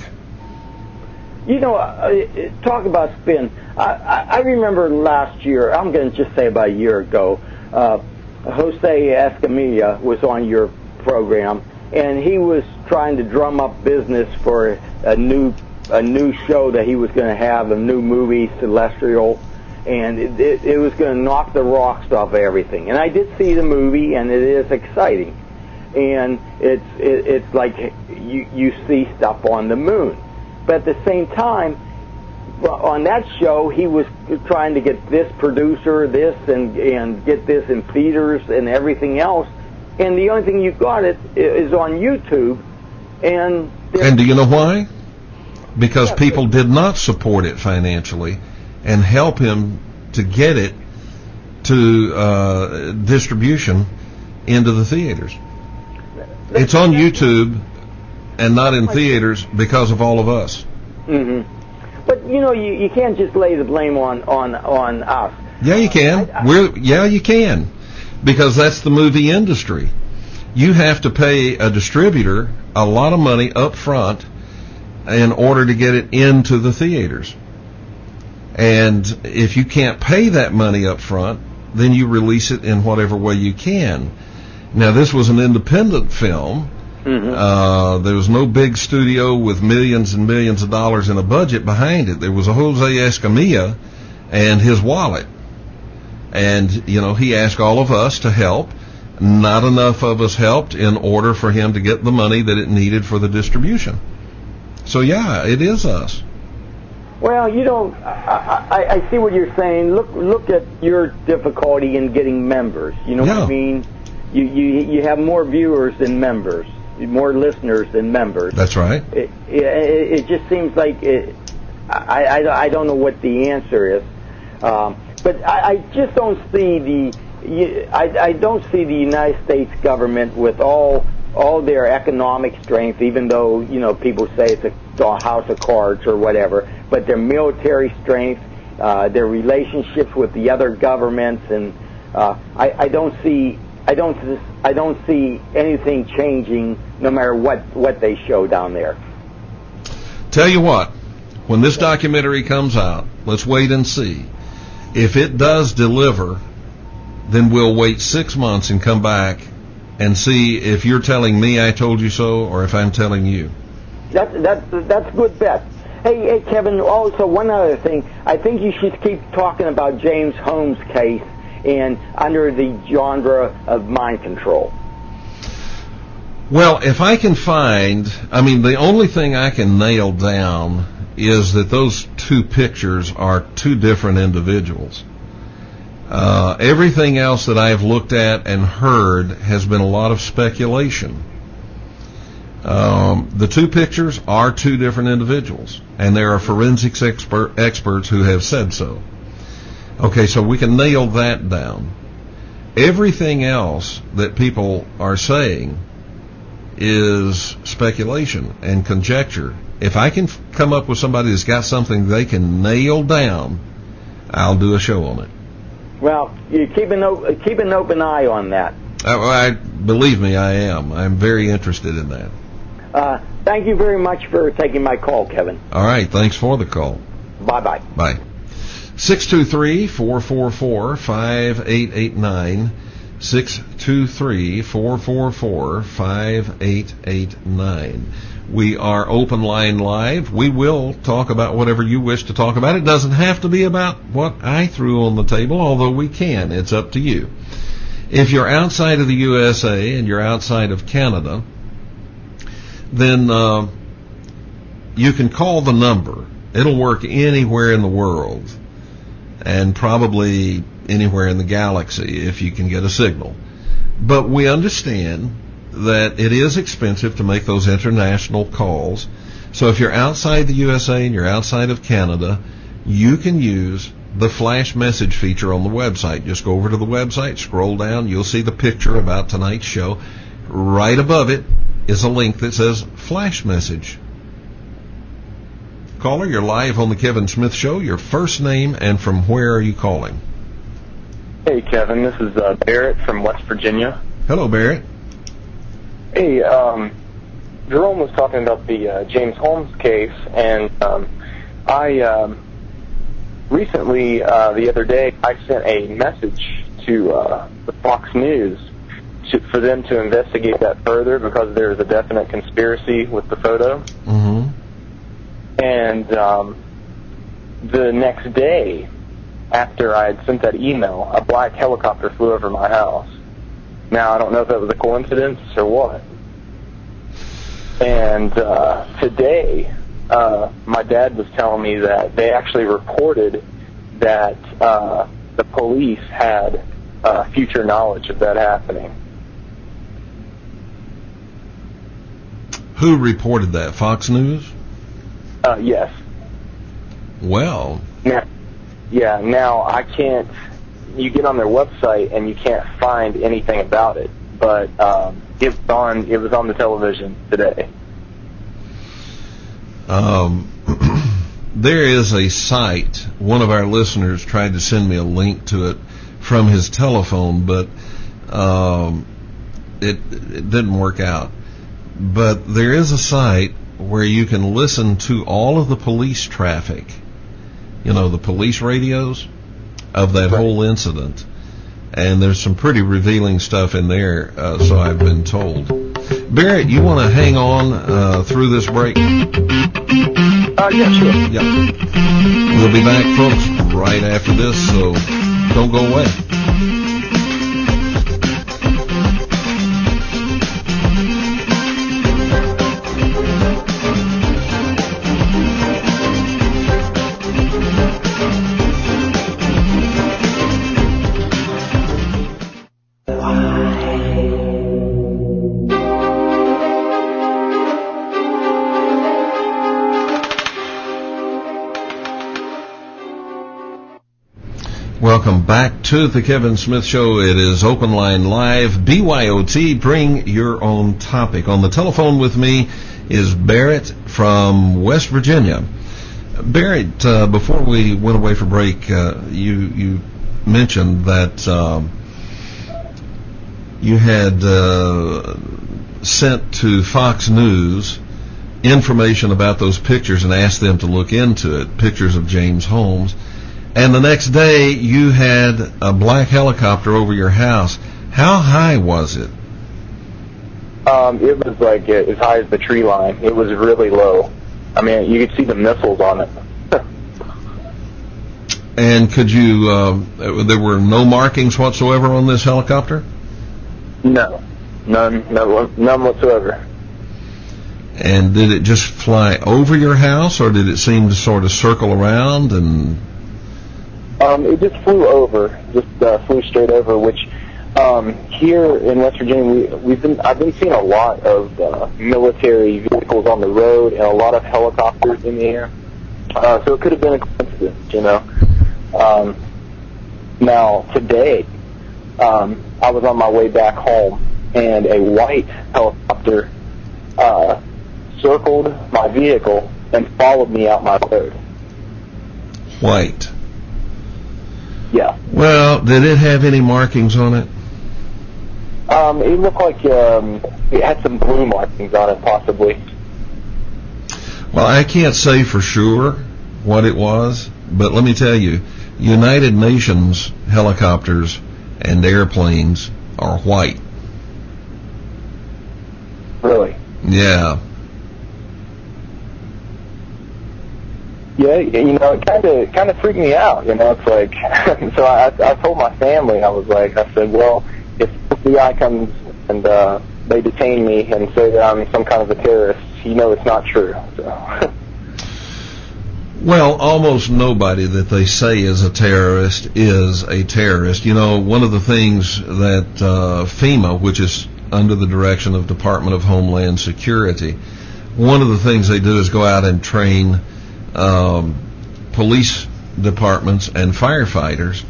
Talk about spin. I remember last year, I'm going to just say about a year ago, Jose Escamilla was on your program, and he was trying to drum up business for a new show that he was going to have, a new movie, Celestial, and it was going to knock the rocks off everything. And I did see the movie, and it is exciting. And it's like you see stuff on the moon. But at the same time, on that show, he was trying to get this producer, and get this in theaters and everything else. And the only thing you got is on YouTube. And do you know why? Because people did not support it financially and help him to get it to distribution into the theaters. It's on YouTube and not in theaters because of all of us. Mm-hmm. But you can't just lay the blame on us. Yeah, you can. You can, because that's the movie industry. You have to pay a distributor a lot of money up front in order to get it into the theaters. And if you can't pay that money up front, then you release it in whatever way you can. Now, this was an independent film. There was no big studio with millions and millions of dollars in a budget behind it. There was a Jose Escamilla and his wallet. And, he asked all of us to help. Not enough of us helped in order for him to get the money that it needed for the distribution. So, yeah, it is us. Well, I see what you're saying. Look at your difficulty in getting members. You know what I mean? You have more viewers than members, more listeners than members. That's right. It just seems like I don't know what the answer is, but I just don't see I don't see the United States government with all all their economic strength, even though, you know, people say it's a house of cards or whatever, but their military strength, their relationships with the other governments, and I don't see anything changing no matter what they show down there. Tell you what, when this documentary comes out, let's wait and see. If it does deliver, then we'll wait 6 months and come back and see if you're telling me I told you so or if I'm telling you. That's a good bet. Hey, Kevin, also one other thing. I think you should keep talking about James Holmes' case and under the genre of mind control. Well, if I can find, the only thing I can nail down is that those two pictures are two different individuals. Everything else that I've looked at and heard has been a lot of speculation. The two pictures are two different individuals, and there are forensics experts who have said so. Okay, so we can nail that down. Everything else that people are saying is speculation and conjecture. If I can come up with somebody that's got something they can nail down, I'll do a show on it. Well, you keep an open eye on that. Believe me, I am. I'm very interested in that. Thank you very much for taking my call, Kevin. All right, thanks for the call. Bye-bye. Bye. 623-444-5889. 623-444-5889. We are open line live. We will talk about whatever you wish to talk about. It doesn't have to be about what I threw on the table, although we can. It's up to you. If you're outside of the USA and you're outside of Canada, then you can call the number. It'll work anywhere in the world and probably anywhere in the galaxy if you can get a signal. But we understand that it is expensive to make those international calls. So if you're outside the USA and you're outside of Canada, you can use the flash message feature on the website. Just go over to the website, scroll down, you'll see the picture about tonight's show. Right above it is a link that says flash message. Caller, you're live on the Kevin Smith Show. Your first name and from where are you calling? Hey, Kevin. This is Barrett from West Virginia. Hello, Barrett. Hey, Jerome was talking about the James Holmes case, and I recently, the other day, I sent a message to the Fox News for them to investigate that further because there is a definite conspiracy with the photo. Mm-hmm. And the next day, after I had sent that email, a black helicopter flew over my house. Now, I don't know if that was a coincidence or what. And today, my dad was telling me that they actually reported that the police had future knowledge of that happening. Who reported that? Fox News? Yes. Well. Now I can't. You get on their website and you can't find anything about it, but it was on the television today. There is a site. One of our listeners tried to send me a link to it from his telephone, but it didn't work out. But there is a site where you can listen to all of the police traffic, the police radios of that whole incident. And there's some pretty revealing stuff in there, so I've been told. Barrett, you want to hang on through this break? Yeah, sure. Yeah. We'll be back, folks, right after this, so don't go away. welcome back to the Kevin Smith Show. It is Open Line Live, BYOT, bring your own topic. On the telephone with me is Barrett from West Virginia. Barrett, before we went away for break, you mentioned that you had sent to Fox News information about those pictures and asked them to look into it, pictures of James Holmes. And the next day, you had a black helicopter over your house. How high was it? It was like as high as the tree line. It was really low. I mean, you could see the missiles on it. And could you, there were no markings whatsoever on this helicopter? No. None whatsoever. And did it just fly over your house, or did it seem to sort of circle around and... It just flew over, flew straight over, which here in West Virginia, I've been seeing a lot of military vehicles on the road and a lot of helicopters in the air. So it could have been a coincidence, you know. Now, today, I was on my way back home, and a white helicopter circled my vehicle and followed me out my road. White. Yeah. Well, did it have any markings on it? It looked like it had some blue markings on it, possibly. Well, I can't say for sure what it was, but let me tell you, United Nations helicopters and airplanes are white. Really? Yeah. Yeah, you know, it kind of freaked me out. You know, it's like, so I told my family, I said, well, if the FBI comes and they detain me and say that I'm some kind of a terrorist, you know, it's not true. So. Well, almost nobody that they say is a terrorist is a terrorist. You know, one of the things that FEMA, which is under the direction of Department of Homeland Security, one of the things they do is go out and train police departments and firefighters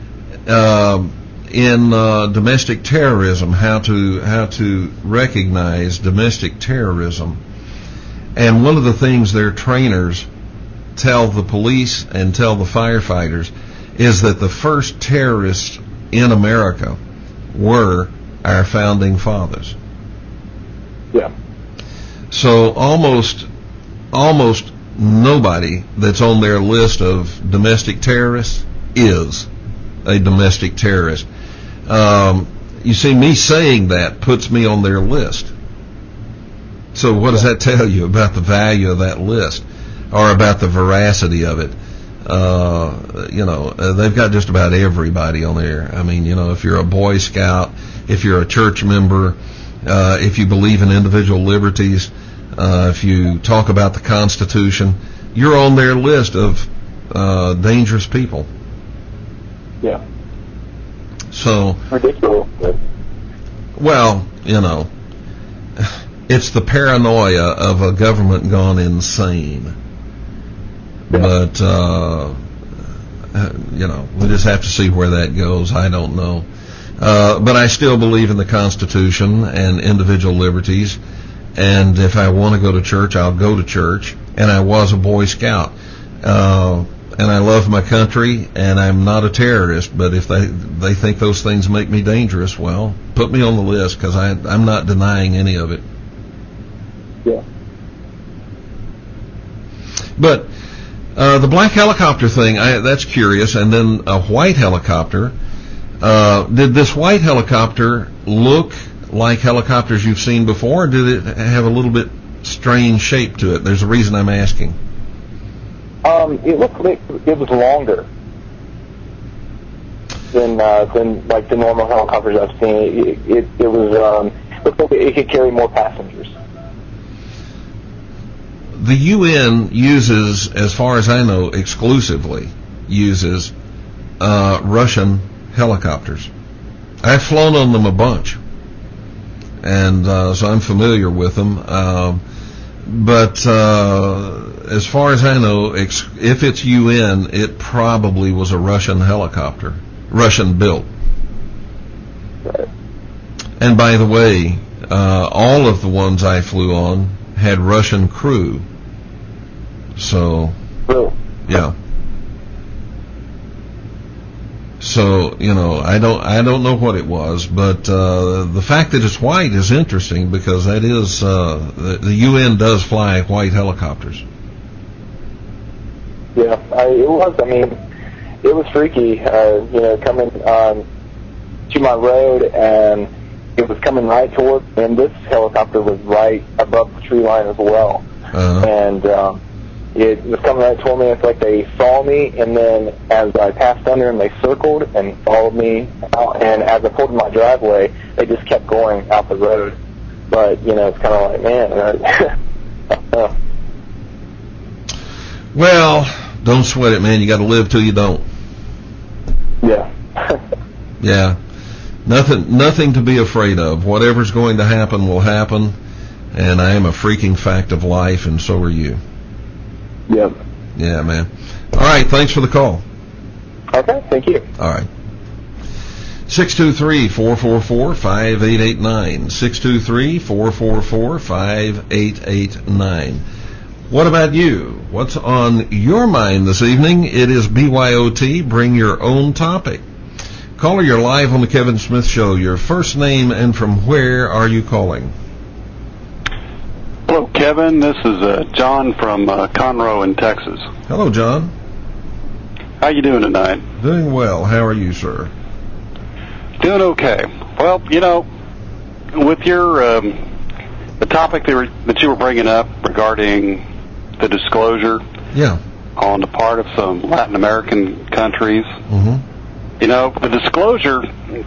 in domestic terrorism, how to recognize domestic terrorism. And one of the things their trainers tell the police and tell the firefighters is that the first terrorists in America were our founding fathers. Yeah. So almost nobody that's on their list of domestic terrorists is a domestic terrorist. You see, me saying that puts me on their list. So what does that tell you about the value of that list, or about the veracity of it? You know, they've got just about everybody on there. I mean, you know, if you're a Boy Scout, if you're a church member, if you believe in individual liberties, if you talk about the Constitution, you're on their list of dangerous people. Yeah. So, ridiculous. Well, you know, it's the paranoia of a government gone insane. But, you know, we just have to see where that goes. I don't know. But I still believe in the Constitution and individual liberties. And if I want to go to church, I'll go to church. And I was a Boy Scout. And I love my country, and I'm not a terrorist. But if they think those things make me dangerous, well, put me on the list, because I'm not denying any of it. Yeah. But the black helicopter thing, that's curious. And then a white helicopter. Did this white helicopter look like helicopters you've seen before, or did it have a little bit strange shape to it? There's a reason I'm asking. It looked like it was longer than like the normal helicopters I've seen. It was looked like it could carry more passengers. The UN uses, as far as I know, exclusively uses Russian helicopters. I've flown on them a bunch, and so I'm familiar with them. But as far as I know, if it's UN, it probably was a Russian helicopter, Russian built. Right. And by the way, all of the ones I flew on had Russian crew. So, Really? yeah. So, I don't know what it was, but the fact that it's white is interesting because that is the UN does fly white helicopters. Yeah, it was. I mean, it was freaky. Coming to my road, and it was coming right towards, and this helicopter was right above the tree line as well. Uh-huh. And it was coming right toward me. It's like they saw me, and then as I passed under them, they circled and followed me out. And as I pulled in my driveway, they just kept going out the road. But, it's kind of like, man, I don't know. Well, don't sweat it, man. You got to live till you don't. Yeah. Yeah. Nothing to be afraid of. Whatever's going to happen will happen, and I am a freaking fact of life, and so are you. Yep. Yeah, man. All right, thanks for the call. Okay, thank you. All right. 623-444-5889. 623-444-5889. What about you? What's on your mind this evening? It is BYOT. Bring your own topic. Caller, you're live on the Kevin Smith Show. Your first name and from where are you calling? Hello, Kevin. This is John from Conroe in Texas. Hello, John. How you doing tonight? Doing well. How are you, sir? Doing okay. Well, with your the topic that you were bringing up regarding the disclosure, yeah, on the part of some Latin American countries, mm-hmm. The disclosure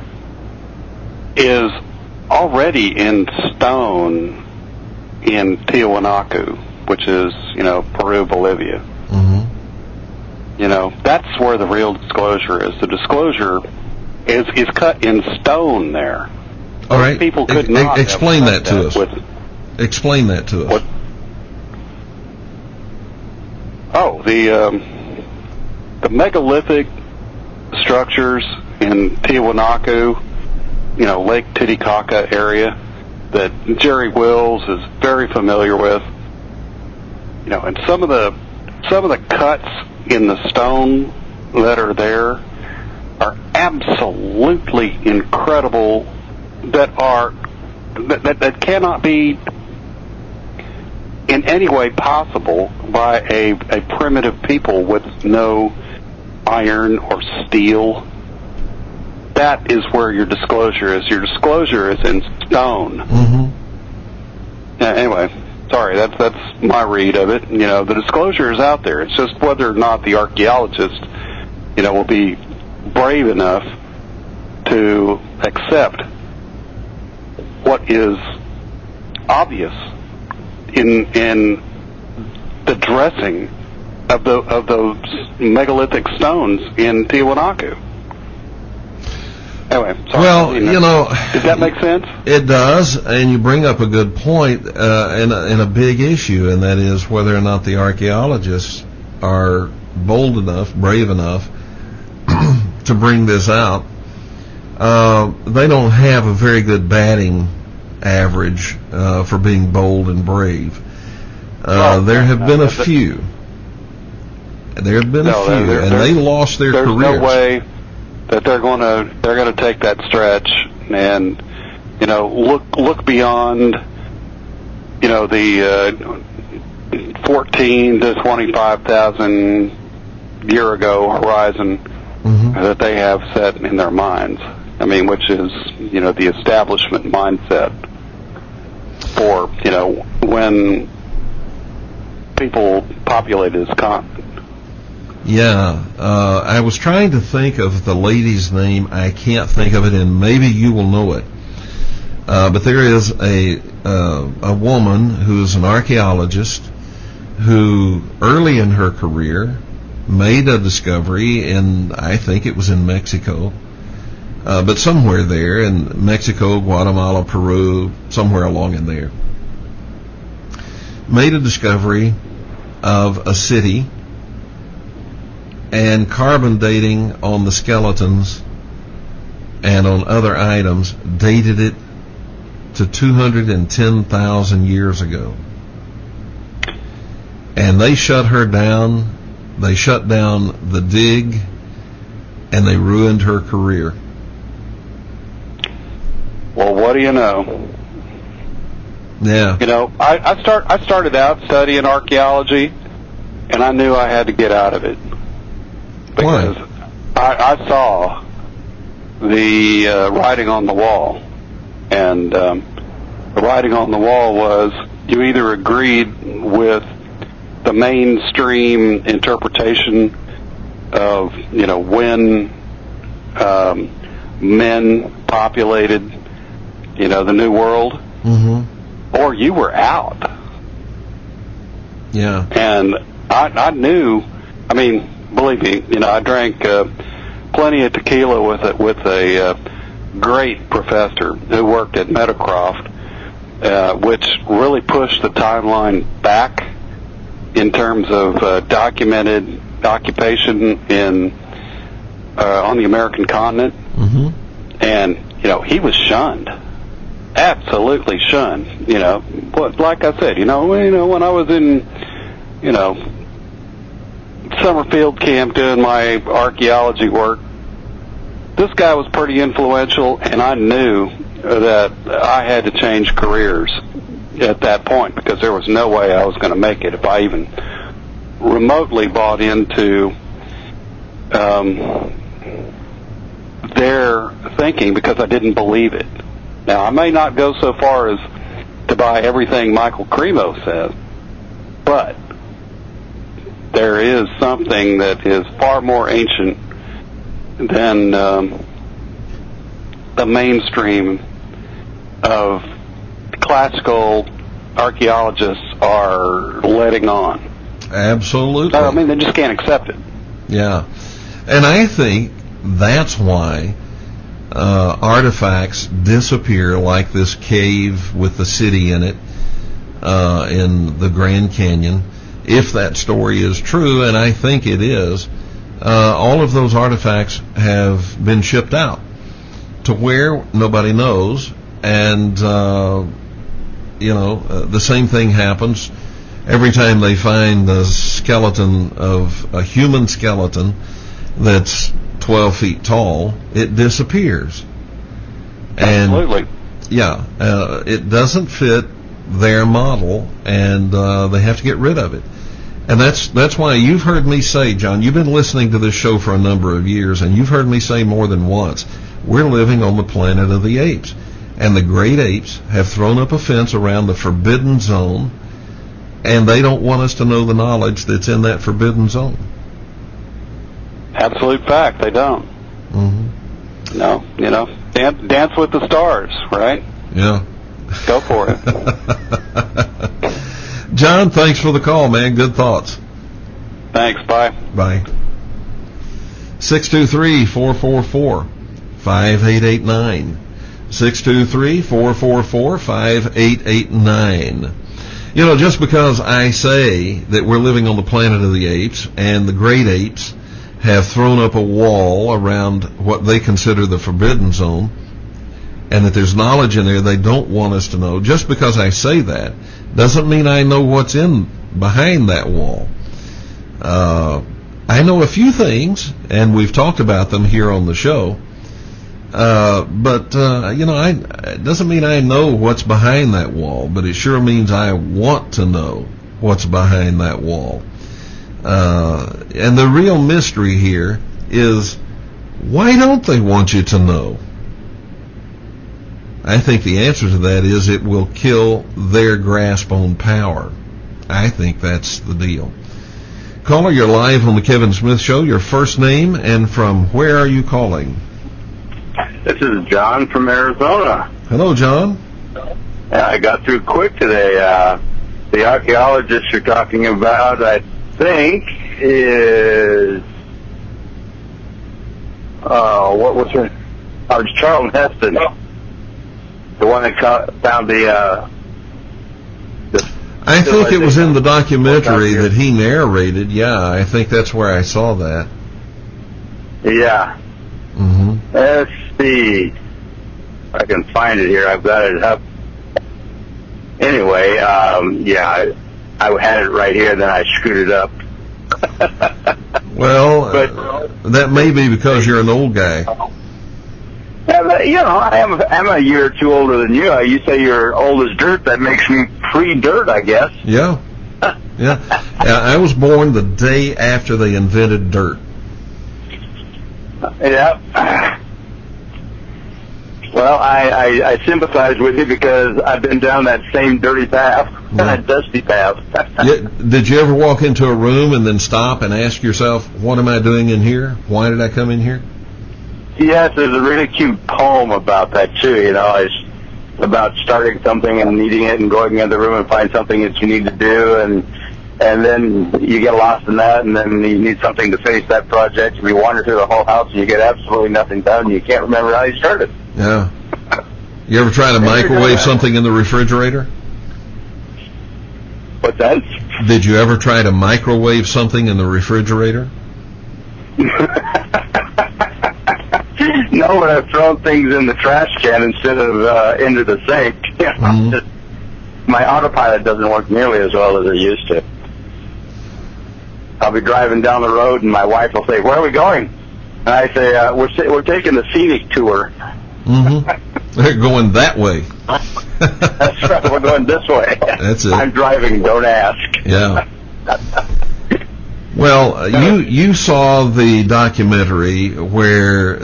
is already in stone in Tiwanaku, which is, Peru, Bolivia. Mm-hmm. That's where the real disclosure is. The disclosure is cut in stone there. All right. People could not explain that to us. Explain that to us. What? Oh, the megalithic structures in Tiwanaku, Lake Titicaca area that Jerry Wills is very familiar with. And some of the cuts in the stone that are there are absolutely incredible. That cannot be in any way possible by a primitive people with no iron or steel. That is where your disclosure is. Your disclosure is in stone. Mm-hmm. Anyway, sorry, that's my read of it. The disclosure is out there. It's just whether or not the archaeologist, will be brave enough to accept what is obvious in the dressing of those megalithic stones in Tiwanaku. Anyway, sorry. Well, does that make sense? It does, and you bring up a good point and a big issue, and that is whether or not the archaeologists are bold enough, brave enough to bring this out. They don't have a very good batting average for being bold and brave. There have been a few. There have been a few, and they lost their careers. There's no way that they're gonna take that stretch and look beyond the 14 to 25,000 year ago horizon mm-hmm. that they have set in their minds. I mean, which is the establishment mindset for when people populated this continent. Yeah, I was trying to think of the lady's name. I can't think of it, and maybe you will know it. But there is a woman who's an archaeologist who, early in her career, made a discovery in, I think it was in Mexico, but somewhere there in Mexico, Guatemala, Peru, somewhere along in there. made a discovery of a city, and carbon dating on the skeletons and on other items dated it to 210,000 years ago. And they shut her down. They shut down the dig, and they ruined her career. Well, what do you know? Yeah. You know, I started out studying archaeology, and I knew I had to get out of it. Because I saw the writing on the wall. And the writing on the wall was you either agreed with the mainstream interpretation of, you know, when men populated, you know, the New World, or you were out. Yeah. And I knew, I mean, believe me, you know, I drank plenty of tequila with a great professor who worked at Metacroft, which really pushed the timeline back in terms of documented occupation on the American continent. And, you know, he was shunned. Absolutely shunned, you know. But like I said, you know, when I was in, you know, Summerfield camp doing my archaeology work, this guy was pretty influential, and I knew that I had to change careers at that point because there was no way I was going to make it if I even remotely bought into their thinking, because I didn't believe it. Now, I may not go so far as to buy everything Michael Cremo says, but there is something that is far more ancient than the mainstream of classical archaeologists are letting on. Absolutely. I mean, they just can't accept it. Yeah. And I think that's why artifacts disappear, like this cave with the city in it in the Grand Canyon. If that story is true, and I think it is, all of those artifacts have been shipped out to where nobody knows. And, the same thing happens every time they find the skeleton of a human skeleton that's 12 feet tall. It disappears. Absolutely. Yeah, it doesn't fit their model, and they have to get rid of it. And that's why you've heard me say, John, you've been listening to this show for a number of years, and you've heard me say more than once, we're living on the planet of the apes. And the great apes have thrown up a fence around the forbidden zone, and they don't want us to know the knowledge that's in that forbidden zone. Absolute fact, they don't. No, you know, dance with the stars, right? Yeah. Go for it. John, thanks for the call, man. Good thoughts. Thanks. Bye. Bye. 623-444-5889. 623-444-5889. You know, just because I say that we're living on the planet of the apes and the great apes have thrown up a wall around what they consider the forbidden zone, and that there's knowledge in there they don't want us to know, just because I say that doesn't mean I know what's in behind that wall. I know a few things, and we've talked about them here on the show, but it doesn't mean I know what's behind that wall, but it sure means I want to know what's behind that wall. And the real mystery here is, why don't they want you to know? I think the answer to that is it will kill their grasp on power. I think that's the deal. Caller, you're live on the Kevin Smith Show. Your first name and from where are you calling? This is John from Arizona. Hello, John. I got through quick today. The archaeologist you're talking about, I think, is what was her? Oh, it's Charlton Heston, the one that found the. I think it was in the documentary that he narrated. Yeah, I think that's where I saw that. Yeah. Mm-hmm. Let's see. If I can find it here. I've got it up. Anyway, yeah, I had it right here, then I screwed it up. Well, that may be because you're an old guy. You know, I'm a year or two older than you. You say you're old as dirt. That makes me pre-dirt, I guess. Yeah. Yeah. I was born the day after they invented dirt. Yeah. Well, I sympathize with you because I've been down that same dirty path, that dusty path. Did you ever walk into a room and then stop and ask yourself, what am I doing in here? Why did I come in here? Yes, there's a really cute poem about that, too. You know, it's about starting something and needing it and going in the room and find something that you need to do, and then you get lost in that, and then you need something to finish that project, and you wander through the whole house, and you get absolutely nothing done, and you can't remember how you started. Yeah. You ever try to microwave something in the refrigerator? What's that? Did you ever try to microwave something in the refrigerator? No, but I've thrown things in the trash can instead of into the sink. Mm-hmm. My autopilot doesn't work nearly as well as it used to. I'll be driving down the road, and my wife will say, "Where are we going?" And I say, "We're taking the scenic tour." Mm-hmm. They're going that way. That's right. We're going this way. That's it. I'm driving. Don't ask. Yeah. Well, you saw the documentary where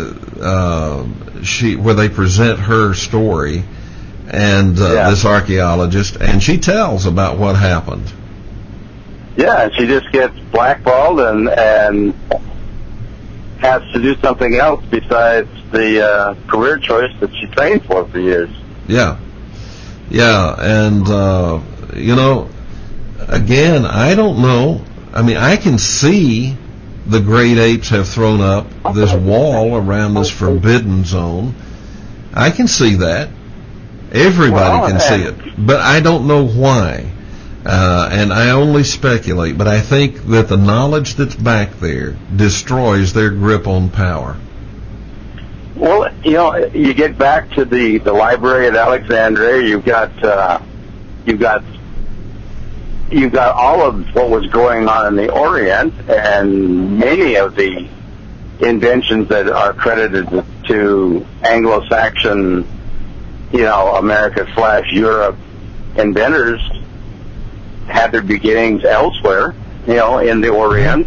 they present her story, and this archaeologist, and she tells about what happened. Yeah, she just gets blackballed and has to do something else besides the career choice that she trained for years. Yeah. Yeah, and, you know, again, I don't know. I mean, I can see the great apes have thrown up this wall around this forbidden zone. I can see that. Everybody can see it. But I don't know why. And I only speculate. But I think that the knowledge that's back there destroys their grip on power. Well, you know, you get back to the library at Alexandria. You've got all of what was going on in the Orient, and many of the inventions that are credited to Anglo-Saxon, you know, America/Europe inventors had their beginnings elsewhere, you know, in the Orient,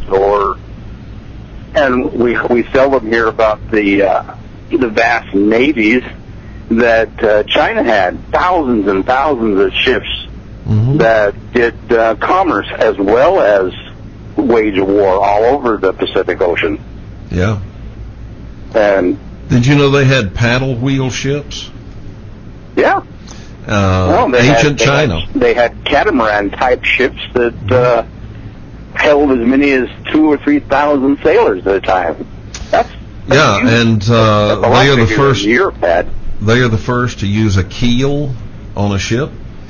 and we seldom hear about the vast navies that China had, thousands and thousands of ships. Mm-hmm. That did commerce as well as wage war all over the Pacific Ocean. Yeah. And did you know they had paddle wheel ships? Yeah. Ancient China. They had catamaran type ships that held as many as 2,000 or 3,000 sailors at a time. That's yeah, and they are the first. Europe had. They are the first to use a keel on a ship.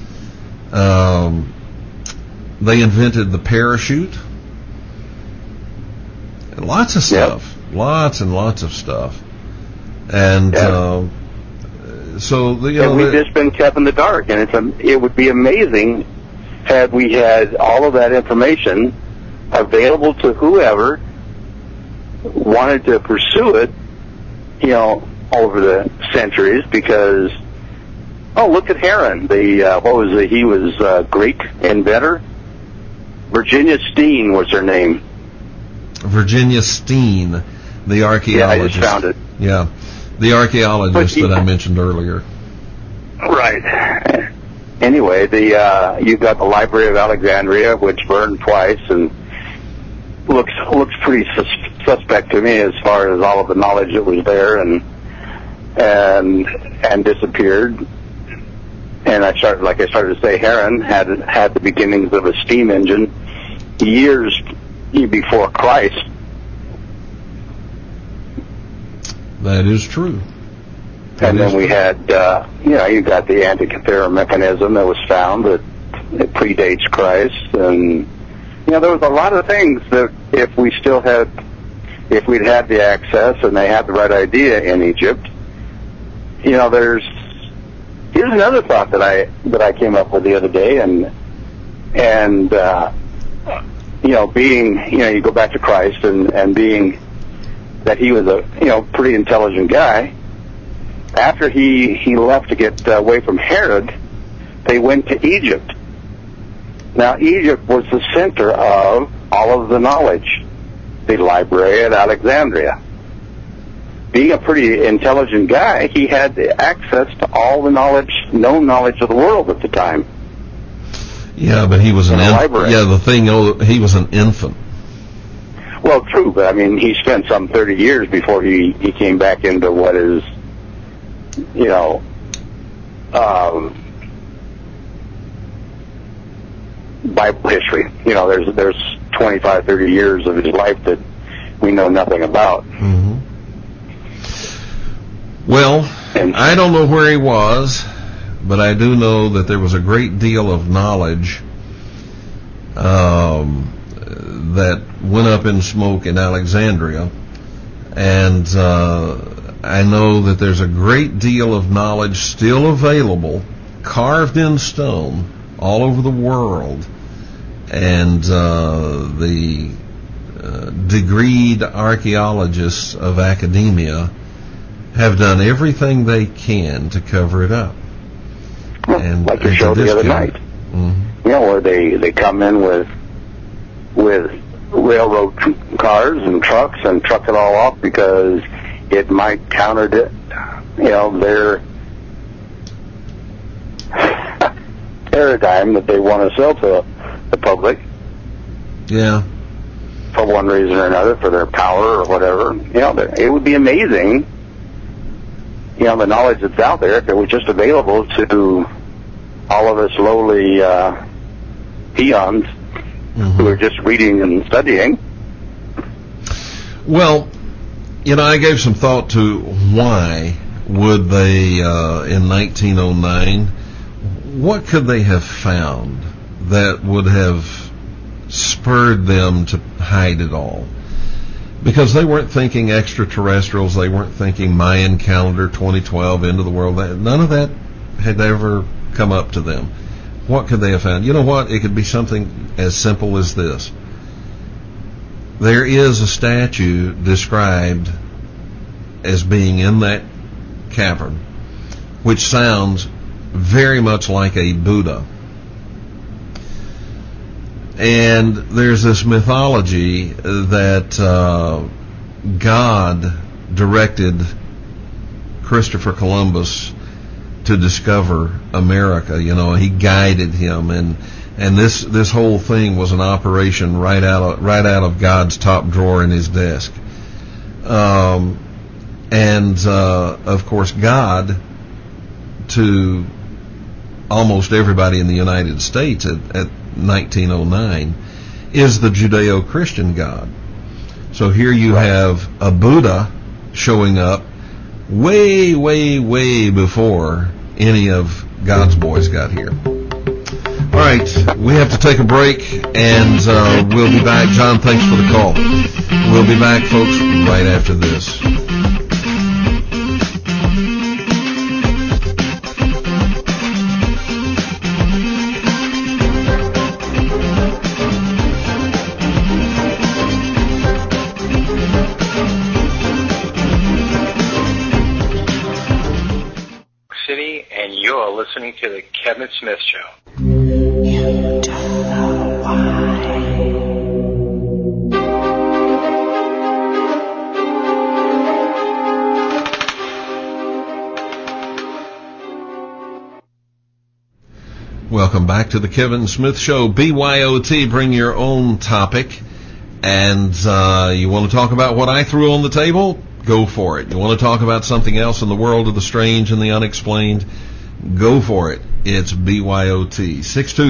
They invented the parachute. Lots of stuff. Yep. Lots and lots of stuff. And so we've just been kept in the dark, and it would be amazing had we had all of that information available to whoever wanted to pursue it, you know, over the centuries, because look at Heron. He was a Greek inventor. Virginia Steen was her name. Virginia Steen, the archaeologist. Yeah, I just found it. Yeah, the archaeologist that I mentioned earlier. Right. Anyway, you've got the Library of Alexandria, which burned twice, and looks pretty suspect to me as far as all of the knowledge that was there and disappeared. And I started to say, Heron had the beginnings of a steam engine years before Christ. That is true. And then we had, you got the Antikythera mechanism that was found that it predates Christ, and there was a lot of things that if we'd had the access and they had the right idea in Egypt, here's another thought that I came up with the other day, and being, you go back to Christ and being that he was a, pretty intelligent guy. After he left to get away from Herod, they went to Egypt. Now, Egypt was the center of all of the knowledge, the library at Alexandria. Being a pretty intelligent guy, he had access to all the known knowledge of the world at the time. Yeah, but he was he was an infant. Well, true, but he spent some 30 years before he came back into what is, Bible history. There's 25, 30 years of his life that we know nothing about. Mm-hmm. Well, I don't know where he was, but I do know that there was a great deal of knowledge that went up in smoke in Alexandria, and I know that there's a great deal of knowledge still available, carved in stone, all over the world, and the degreed archaeologists of academia have done everything they can to cover it up. And like you showed the other night, where they come in with railroad cars and trucks and truck it all off because it might counter their paradigm that they want to sell to the public. Yeah. For one reason or another, for their power or whatever. It would be amazing, the knowledge that's out there if it was just available to all of us lowly peons who are just reading and studying. Well, I gave some thought to why would they, in 1909, what could they have found that would have spurred them to hide it all? Because they weren't thinking extraterrestrials, they weren't thinking Mayan calendar 2012, end of the world. None of that had ever come up to them. What could they have found? You know what? It could be something as simple as this. There is a statue described as being in that cavern, which sounds very much like a Buddha. And there's this mythology that God directed Christopher Columbus to discover America. He guided him, and this whole thing was an operation right out of God's top drawer in his desk. Of course, God, to almost everybody in the United States at 1909, is the Judeo-Christian God. So here you have a Buddha showing up way, way, way before any of God's boys got here. All right, we have to take a break, and we'll be back. John, thanks for the call. We'll be back, folks, right after this. And you're listening to the Kevin Smith Show. You don't know why. Welcome back to the Kevin Smith Show. BYOT, bring your own topic. And you want to talk about what I threw on the table? Go for it. You want to talk about something else in the world of the strange and the unexplained? Go for it. It's BYOT.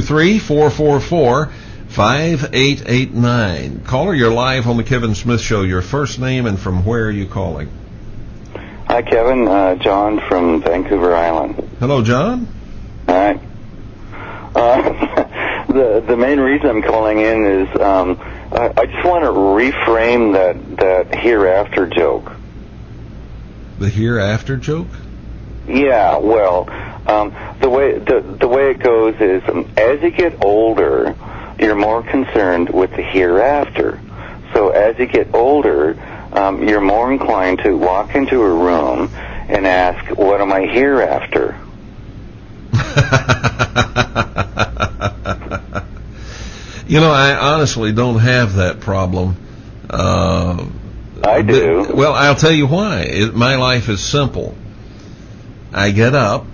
623-444-5889. Caller, you're live on the Kevin Smith Show. Your first name and from where are you calling? Hi, Kevin. John from Vancouver Island. Hello, John. All right. The main reason I'm calling in is I just want to reframe that hereafter joke. The hereafter joke? Yeah, well, the way it goes is as you get older, you're more concerned with the hereafter. So as you get older, you're more inclined to walk into a room and ask, "What am I hereafter?" You know, I honestly don't have that problem. I do. Well, I'll tell you why. My life is simple. I get up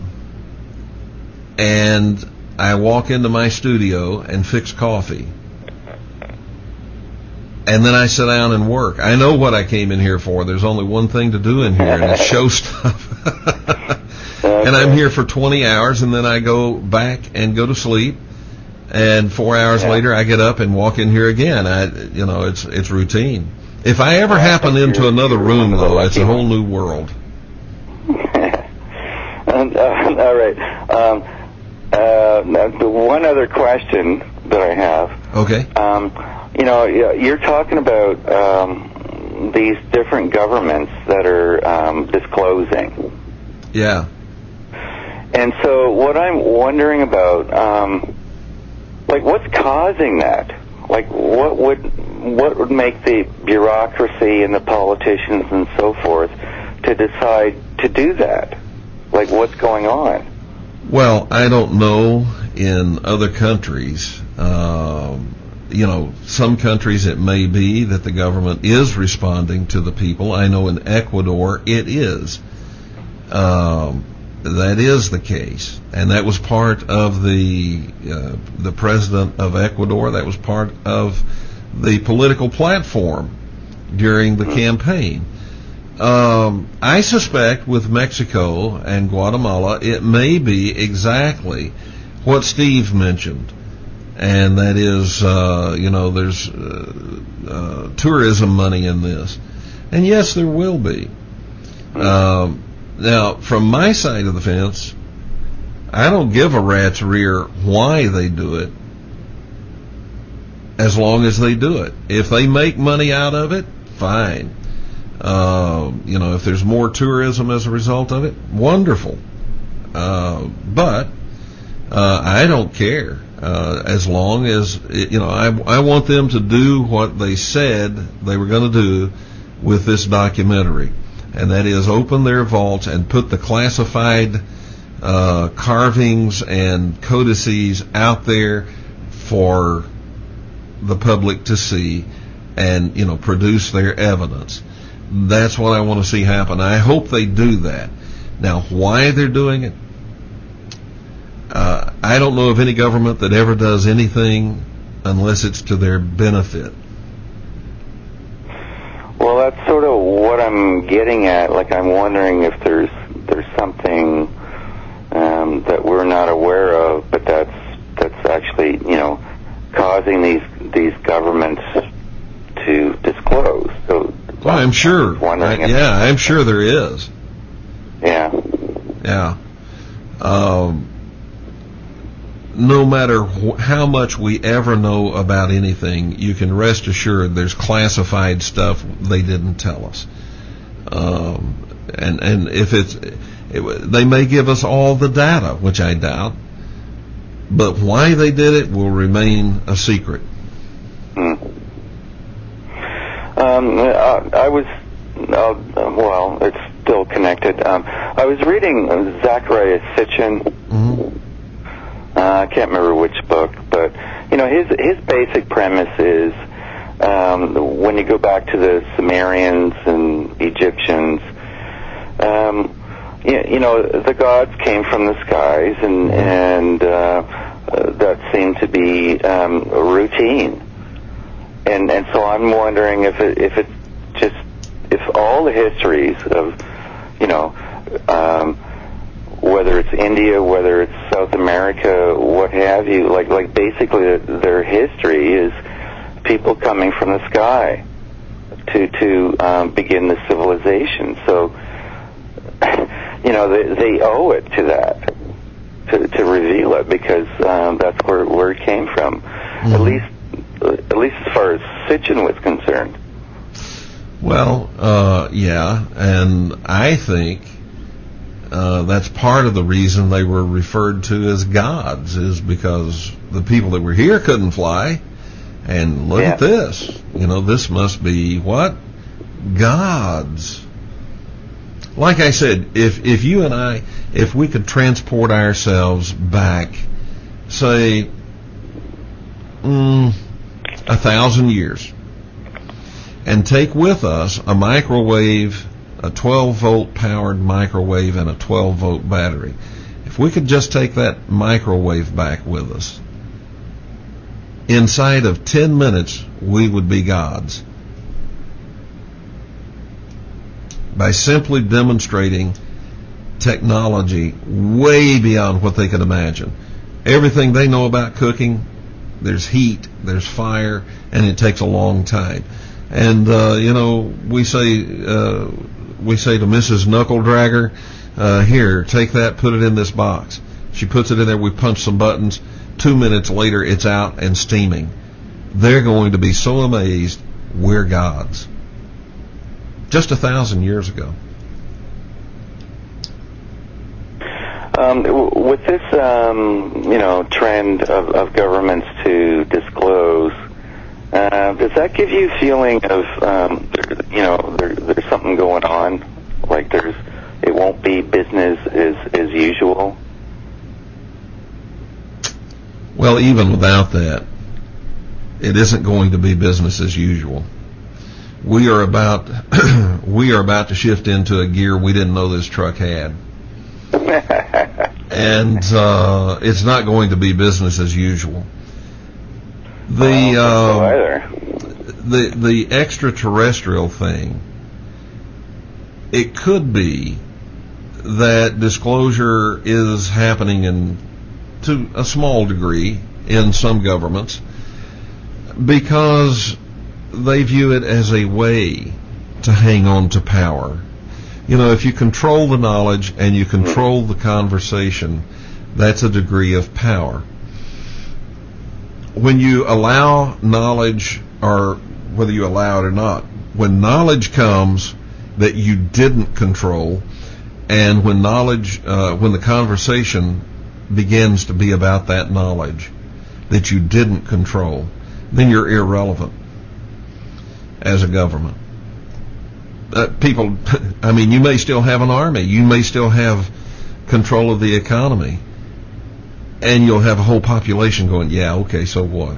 and I walk into my studio and fix coffee. And then I sit down and work. I know what I came in here for. There's only one thing to do in here, and it's show stuff. And I'm here for 20 hours, and then I go back and go to sleep. And 4 hours later, I get up and walk in here again. It's routine. If I ever happen into another room, though, it's a whole new world. All right. One other question that I have. Okay. You're talking about these different governments that are disclosing. Yeah. And so what I'm wondering about, what's causing that? Like, what would make the bureaucracy and the politicians and so forth to decide to do that? Like, what's going on? Well, I don't know in other countries. Some countries it may be that the government is responding to the people. I know in Ecuador it is. That is the case, and that was part of the president of Ecuador. That was part of the political platform during the campaign. I suspect with Mexico and Guatemala, it may be exactly what Steve mentioned, and that is, there's tourism money in this, and yes, there will be. Now, from my side of the fence, I don't give a rat's rear why they do it, as long as they do it. If they make money out of it, fine. If there's more tourism as a result of it, wonderful. But I don't care. As long as, I want them to do what they said they were going to do with this documentary. And that is open their vaults and put the classified carvings and codices out there for the public to see and, produce their evidence. That's what I want to see happen. I hope they do that. Now, why they're doing it, I don't know of any government that ever does anything unless it's to their benefit. Well, that's sort of what I'm getting at. Like, I'm wondering if there's something that we're not aware of, but that's actually, causing these governments to disclose. So, well, I'm sure. I'm sure there is. Yeah. Yeah. No matter how much we ever know about anything, you can rest assured there's classified stuff they didn't tell us. And if they may give us all the data, which I doubt, but why they did it will remain a secret. I was, it's still connected. I was reading Zecharia Sitchin. Mm-hmm. I can't remember which book, but his basic premise is when you go back to the Sumerians and Egyptians, the gods came from the skies, and that seemed to be routine. And so I'm wondering if all the histories of whether it's India, whether it's South America, what have you, like basically their history is people coming from the sky to begin the civilization. So they owe it to that. to reveal it, because that's where it came from. At least as far as Sitchin was concerned. Well, yeah, and I think that's part of the reason they were referred to as gods, is because the people that were here couldn't fly. And look at this. This must be what? Gods. Like I said, if you and I, if we could transport ourselves back, say, 1,000 years, and take with us a microwave, a 12-volt powered microwave, and a 12-volt battery. If we could just take that microwave back with us, inside of 10 minutes, we would be gods. By simply demonstrating technology way beyond what they could imagine. Everything they know about cooking, there's heat, there's fire, and it takes a long time. And, we say to Mrs. Knuckle Dragger, here, take that, put it in this box. She puts it in there, we punch some buttons. 2 minutes later, it's out and steaming. They're going to be so amazed we're gods. Just 1,000 years ago. With this, trend of governments to disclose, does that give you a feeling of, there's something going on? Like it won't be business as usual? Well, even without that, it isn't going to be business as usual. We are about to shift into a gear we didn't know this truck had. And it's not going to be business as usual. The extraterrestrial thing, it could be that disclosure is happening to a small degree in some governments, because they view it as a way to hang on to power. If you control the knowledge and you control the conversation, that's a degree of power. When you allow knowledge, or whether you allow it or not, when knowledge comes that you didn't control, and when the conversation begins to be about that knowledge that you didn't control, then you're irrelevant as a government. You may still have an army, you may still have control of the economy, and you'll have a whole population going, yeah, okay, so what?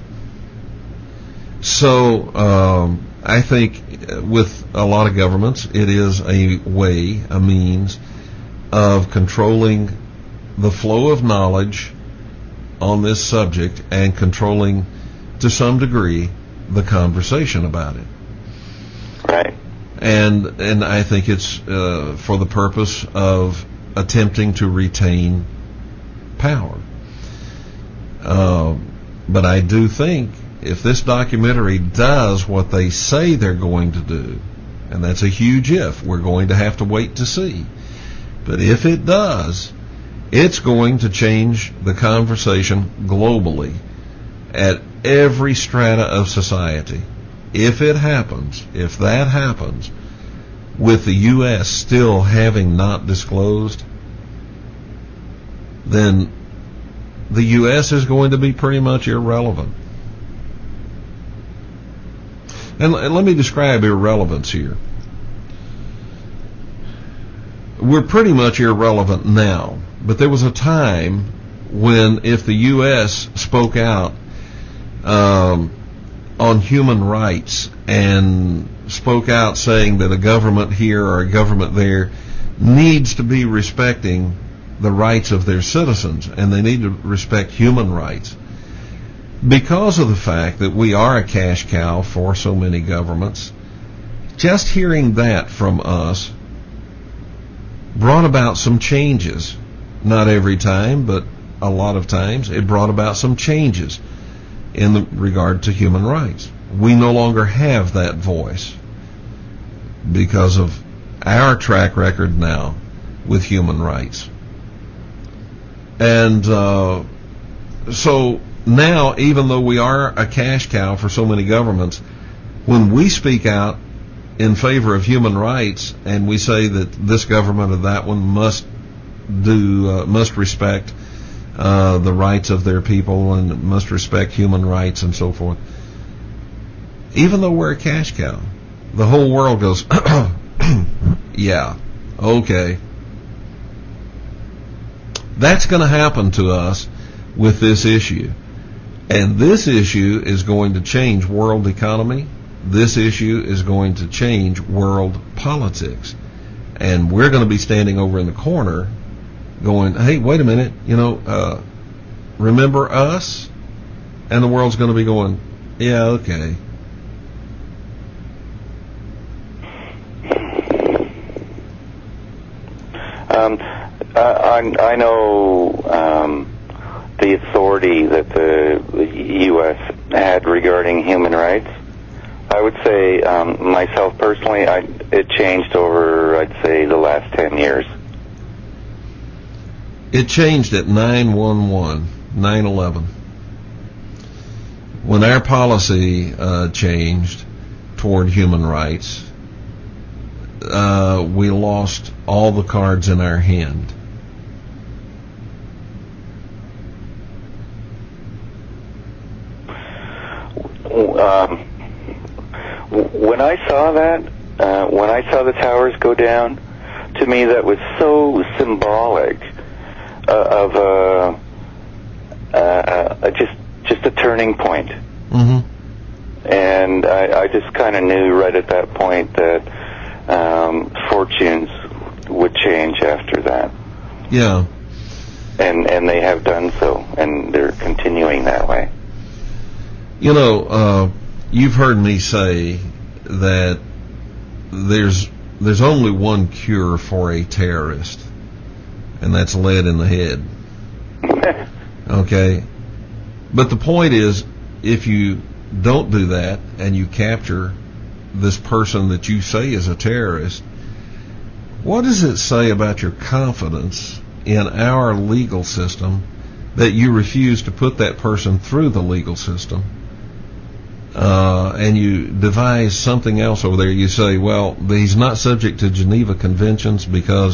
So I think with a lot of governments, it is a way, a means of controlling the flow of knowledge on this subject and controlling, to some degree, the conversation about it. Right. And I think it's for the purpose of attempting to retain power. But I do think if this documentary does what they say they're going to do, and that's a huge if, we're going to have to wait to see. But if it does, it's going to change the conversation globally at every strata of society. If it happens, if that happens, with the U.S. still having not disclosed, then the U.S. is going to be pretty much irrelevant. And let me describe irrelevance here. We're pretty much irrelevant now, but there was a time when if the U.S. spoke out on human rights and spoke out saying that a government here or a government there needs to be respecting the rights of their citizens, and they need to respect human rights, because of the fact that we are a cash cow for so many governments, just hearing that from us brought about some changes. Not every time, but a lot of times it brought about some changes in regard to human rights. We no longer have that voice because of our track record now with human rights. And so now, even though we are a cash cow for so many governments, when we speak out in favor of human rights and we say that this government or that one must respect the rights of their people and must respect human rights and so forth, even though we're a cash cow, the whole world goes, yeah, okay. That's going to happen to us with this issue. And this issue is going to change world economy. This issue is going to change world politics. And we're going to be standing over in the corner going, hey, wait a minute, remember us? And the world's going to be going, yeah, okay. I know the authority that the U.S. had regarding human rights. I would say, myself personally, it changed over, I'd say, the last 10 years. It changed at 9/11. When our policy changed toward human rights, we lost all the cards in our hand. When I saw that, when I saw the towers go down, to me that was so symbolic of just a turning point. Mm-hmm. And I just kind of knew right at that point that fortunes would change after that. Yeah. And they have done so, and they're continuing that way. You've heard me say that there's only one cure for a terrorist, and that's lead in the head. Okay? But the point is, if you don't do that and you capture this person that you say is a terrorist, what does it say about your confidence in our legal system that you refuse to put that person through the legal system? And you devise something else over there. You say, well, he's not subject to Geneva Conventions because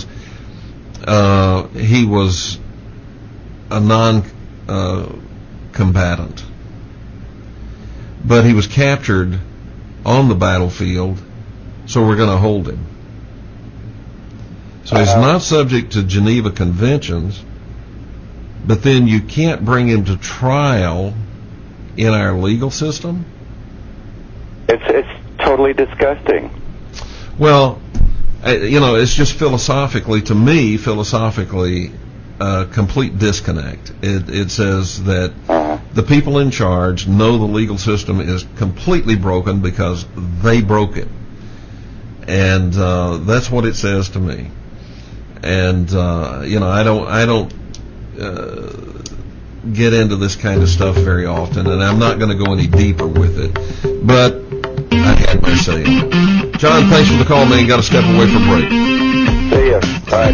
he was a non-combatant. But he was captured on the battlefield, so we're going to hold him. So he's not subject to Geneva Conventions, but then you can't bring him to trial in our legal system? It's totally disgusting. Well, it's just philosophically, complete disconnect. It says that the people in charge know the legal system is completely broken because they broke it. And that's what it says to me. And I don't get into this kind of stuff very often, and I'm not going to go any deeper with it. But I had my say. John, thanks for the call, man. Got to step away for break. See ya. Bye.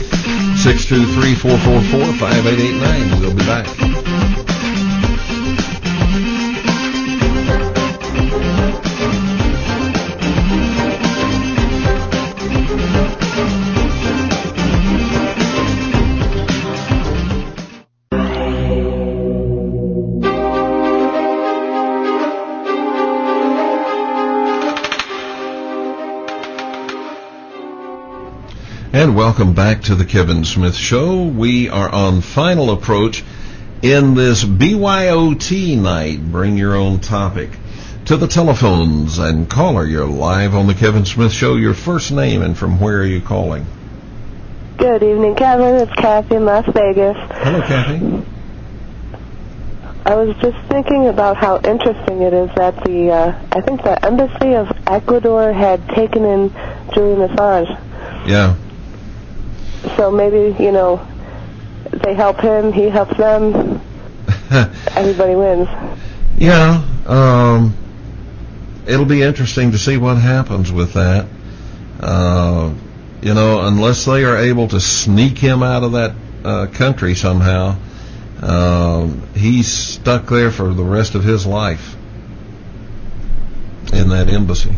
623-444-5889. We'll be back. And welcome back to the Kevin Smith Show. We are on final approach in this BYOT night. Bring your own topic to the telephones and caller. You're live on the Kevin Smith Show. Your first name and from where are you calling? Good evening, Kevin. It's Kathy in Las Vegas. Hello, Kathy. I was just thinking about how interesting it is that I think the embassy of Ecuador had taken in Julian Assange. Yeah. So maybe, they help him, he helps them. Everybody wins. Yeah. It'll be interesting to see what happens with that. Unless they are able to sneak him out of that country somehow. He's stuck there for the rest of his life in that embassy.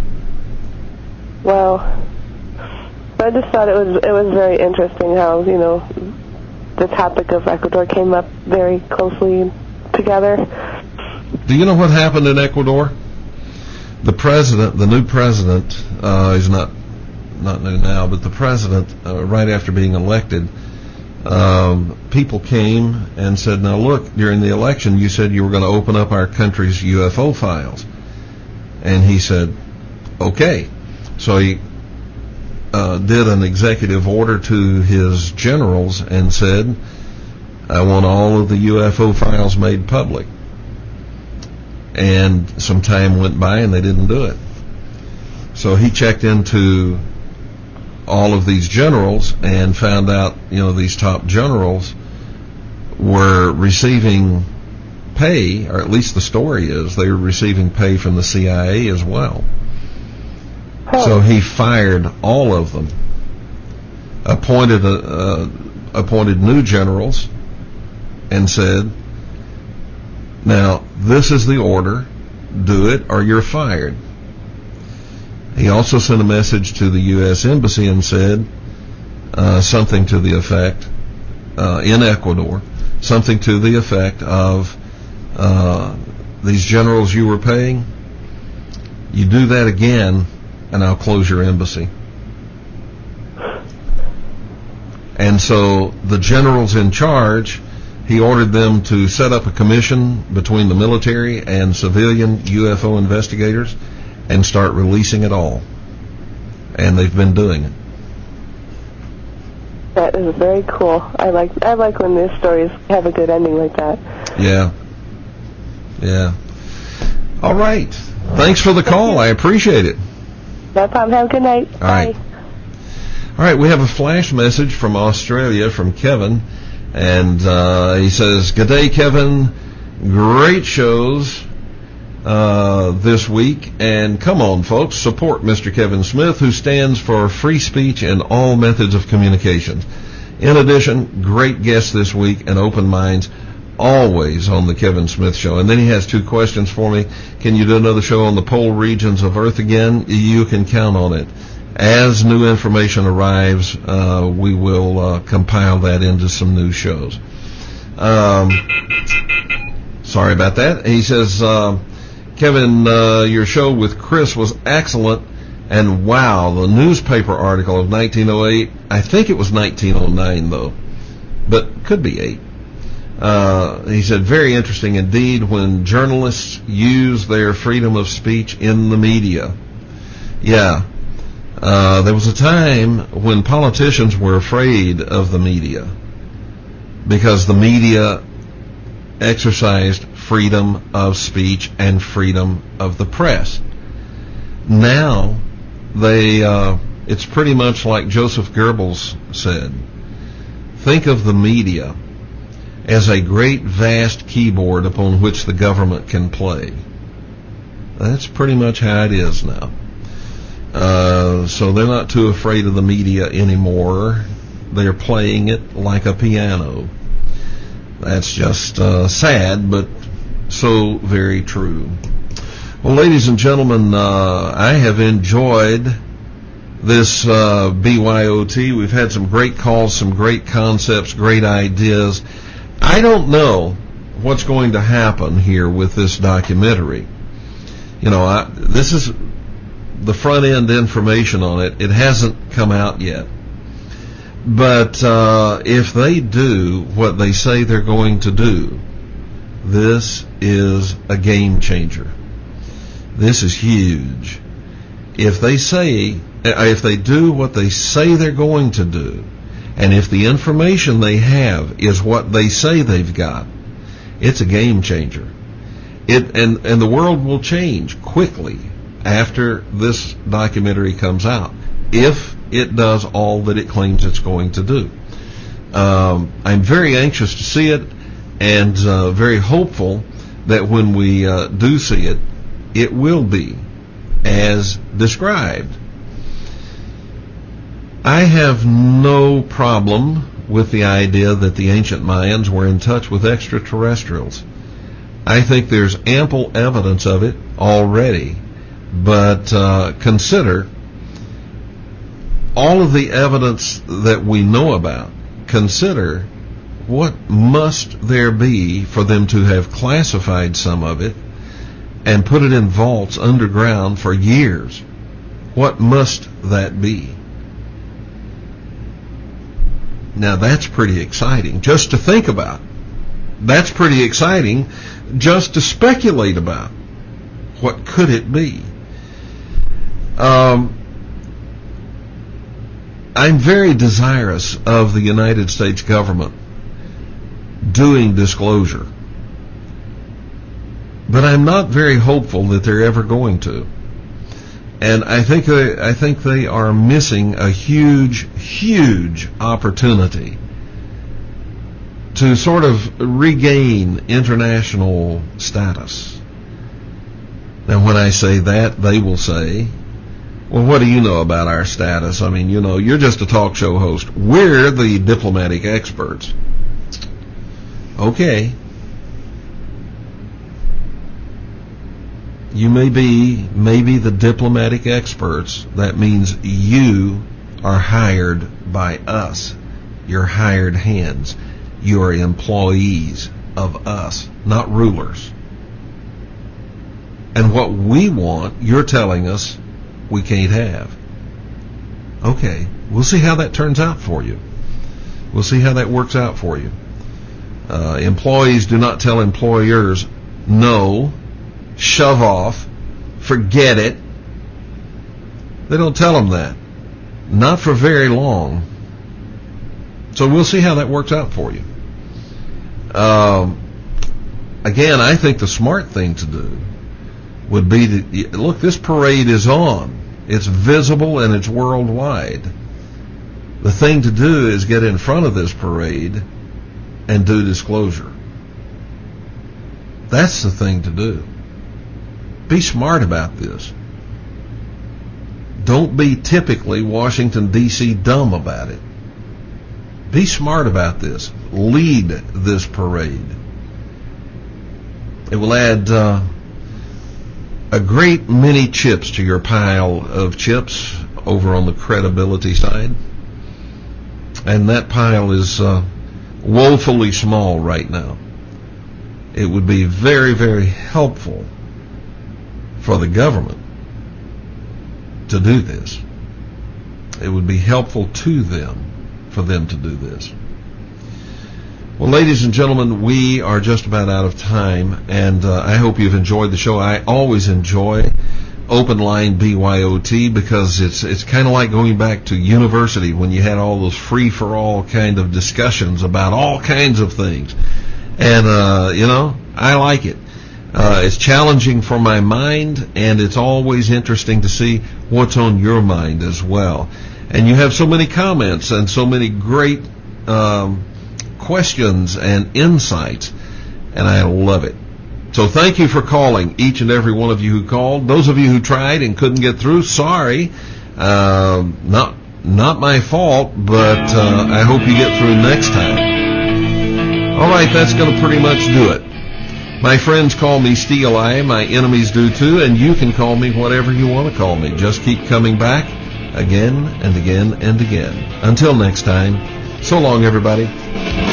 Well, I just thought it was very interesting how, you know, the topic of Ecuador came up very closely together. Do you know what happened in Ecuador? The new president, is not new now, but the president, right after being elected, people came and said, now look, during the election you said you were going to open up our country's UFO files. And he said, okay. So he did an executive order to his generals and said, I want all of the UFO files made public. And some time went by and they didn't do it. So he checked into all of these generals and found out, you know, these top generals were receiving pay, or at least the story is they were receiving pay from the CIA as well. So he fired all of them, appointed new generals, and said, now this is the order, do it or you're fired. He also sent a message to the U.S. Embassy and said something to the effect, in Ecuador, something to the effect of, these generals you were paying, you do that again and I'll close your embassy. And so the generals in charge, he ordered them to set up a commission between the military and civilian UFO investigators and start releasing it all. And they've been doing it. That is very cool. I like when these stories have a good ending like that. Yeah. All right. Thanks for the call. I appreciate it. No problem. Have a good night. All right. All right, we have a flash message from Australia from Kevin, and he says, "Good day, Kevin. Great shows this week, and come on, folks, support Mr. Kevin Smith, who stands for free speech and all methods of communication. In addition, great guests this week and open minds always on the Kevin Smith Show." And then he has two questions for me. Can you do another show on the pole regions of Earth again? You can count on it. As new information arrives, we will compile that into some new shows. Sorry about that. He says, Kevin, your show with Chris was excellent, and wow, the newspaper article of 1908, I think it was 1909 though, but could be 8. He said, very interesting indeed when journalists use their freedom of speech in the media. Yeah. There was a time when politicians were afraid of the media because the media exercised freedom of speech and freedom of the press. Now, it's pretty much like Joseph Goebbels said. Think of the media as a great vast keyboard upon which the government can play. That's pretty much how it is now. So they're not too afraid of the media anymore. They're playing it like a piano. That's just sad, but so very true. Well, ladies and gentlemen, I have enjoyed this BYOT. We've had some great calls, some great concepts, great ideas. I don't know what's going to happen here with this documentary. You know, this is the front end information on it. It hasn't come out yet. But if they do what they say they're going to do, this is a game changer. This is huge. If they do what they say they're going to do, and if the information they have is what they say they've got, it's a game changer. And the world will change quickly after this documentary comes out, if it does all that it claims it's going to do. I'm very anxious to see it, and very hopeful that when we do see it, it will be as described. I have no problem with the idea that the ancient Mayans were in touch with extraterrestrials. I think there's ample evidence of it already, but consider all of the evidence that we know about. Consider what must there be for them to have classified some of it and put it in vaults underground for years. What must that be? Now that's pretty exciting just to think about. That's pretty exciting just to speculate about. What could it be? I'm very desirous of the United States government doing disclosure, but I'm not very hopeful that they're ever going to. And I think they are missing a huge opportunity to sort of regain international status. Now, when I say that, they will say, well, what do you know about our status? I mean, you're just a talk show host. We're the diplomatic experts. Okay. You may be the diplomatic experts. That means you are hired by us. You're hired hands. You're employees of us, not rulers. And what we want, you're telling us we can't have. Okay, we'll see how that turns out for you. We'll see how that works out for you. Employees do not tell employers, no, shove off, forget it. They don't tell them that. Not for very long. So we'll see how that works out for you. Again, I think the smart thing to do would be to, look, this parade is on. It's visible and it's worldwide. The thing to do is get in front of this parade and do disclosure. That's the thing to do. Be smart about this. Don't be typically Washington, D.C. dumb about it. Be smart about this. Lead this parade. It will add a great many chips to your pile of chips over on the credibility side. And that pile is woefully small right now. It would be very, very helpful for the government to do this. It would be helpful to them for them to do this. Well, ladies and gentlemen, we are just about out of time, and I hope you've enjoyed the show. I always enjoy Open Line BYOT because it's kind of like going back to university when you had all those free-for-all kind of discussions about all kinds of things. And, I like it. It's challenging for my mind, and it's always interesting to see what's on your mind as well. And you have so many comments and so many great questions and insights, and I love it. So thank you for calling, each and every one of you who called. Those of you who tried and couldn't get through, sorry. Not my fault, but I hope you get through next time. All right, that's going to pretty much do it. My friends call me Steel Eye, my enemies do too, and you can call me whatever you want to call me. Just keep coming back again and again and again. Until next time, so long, everybody.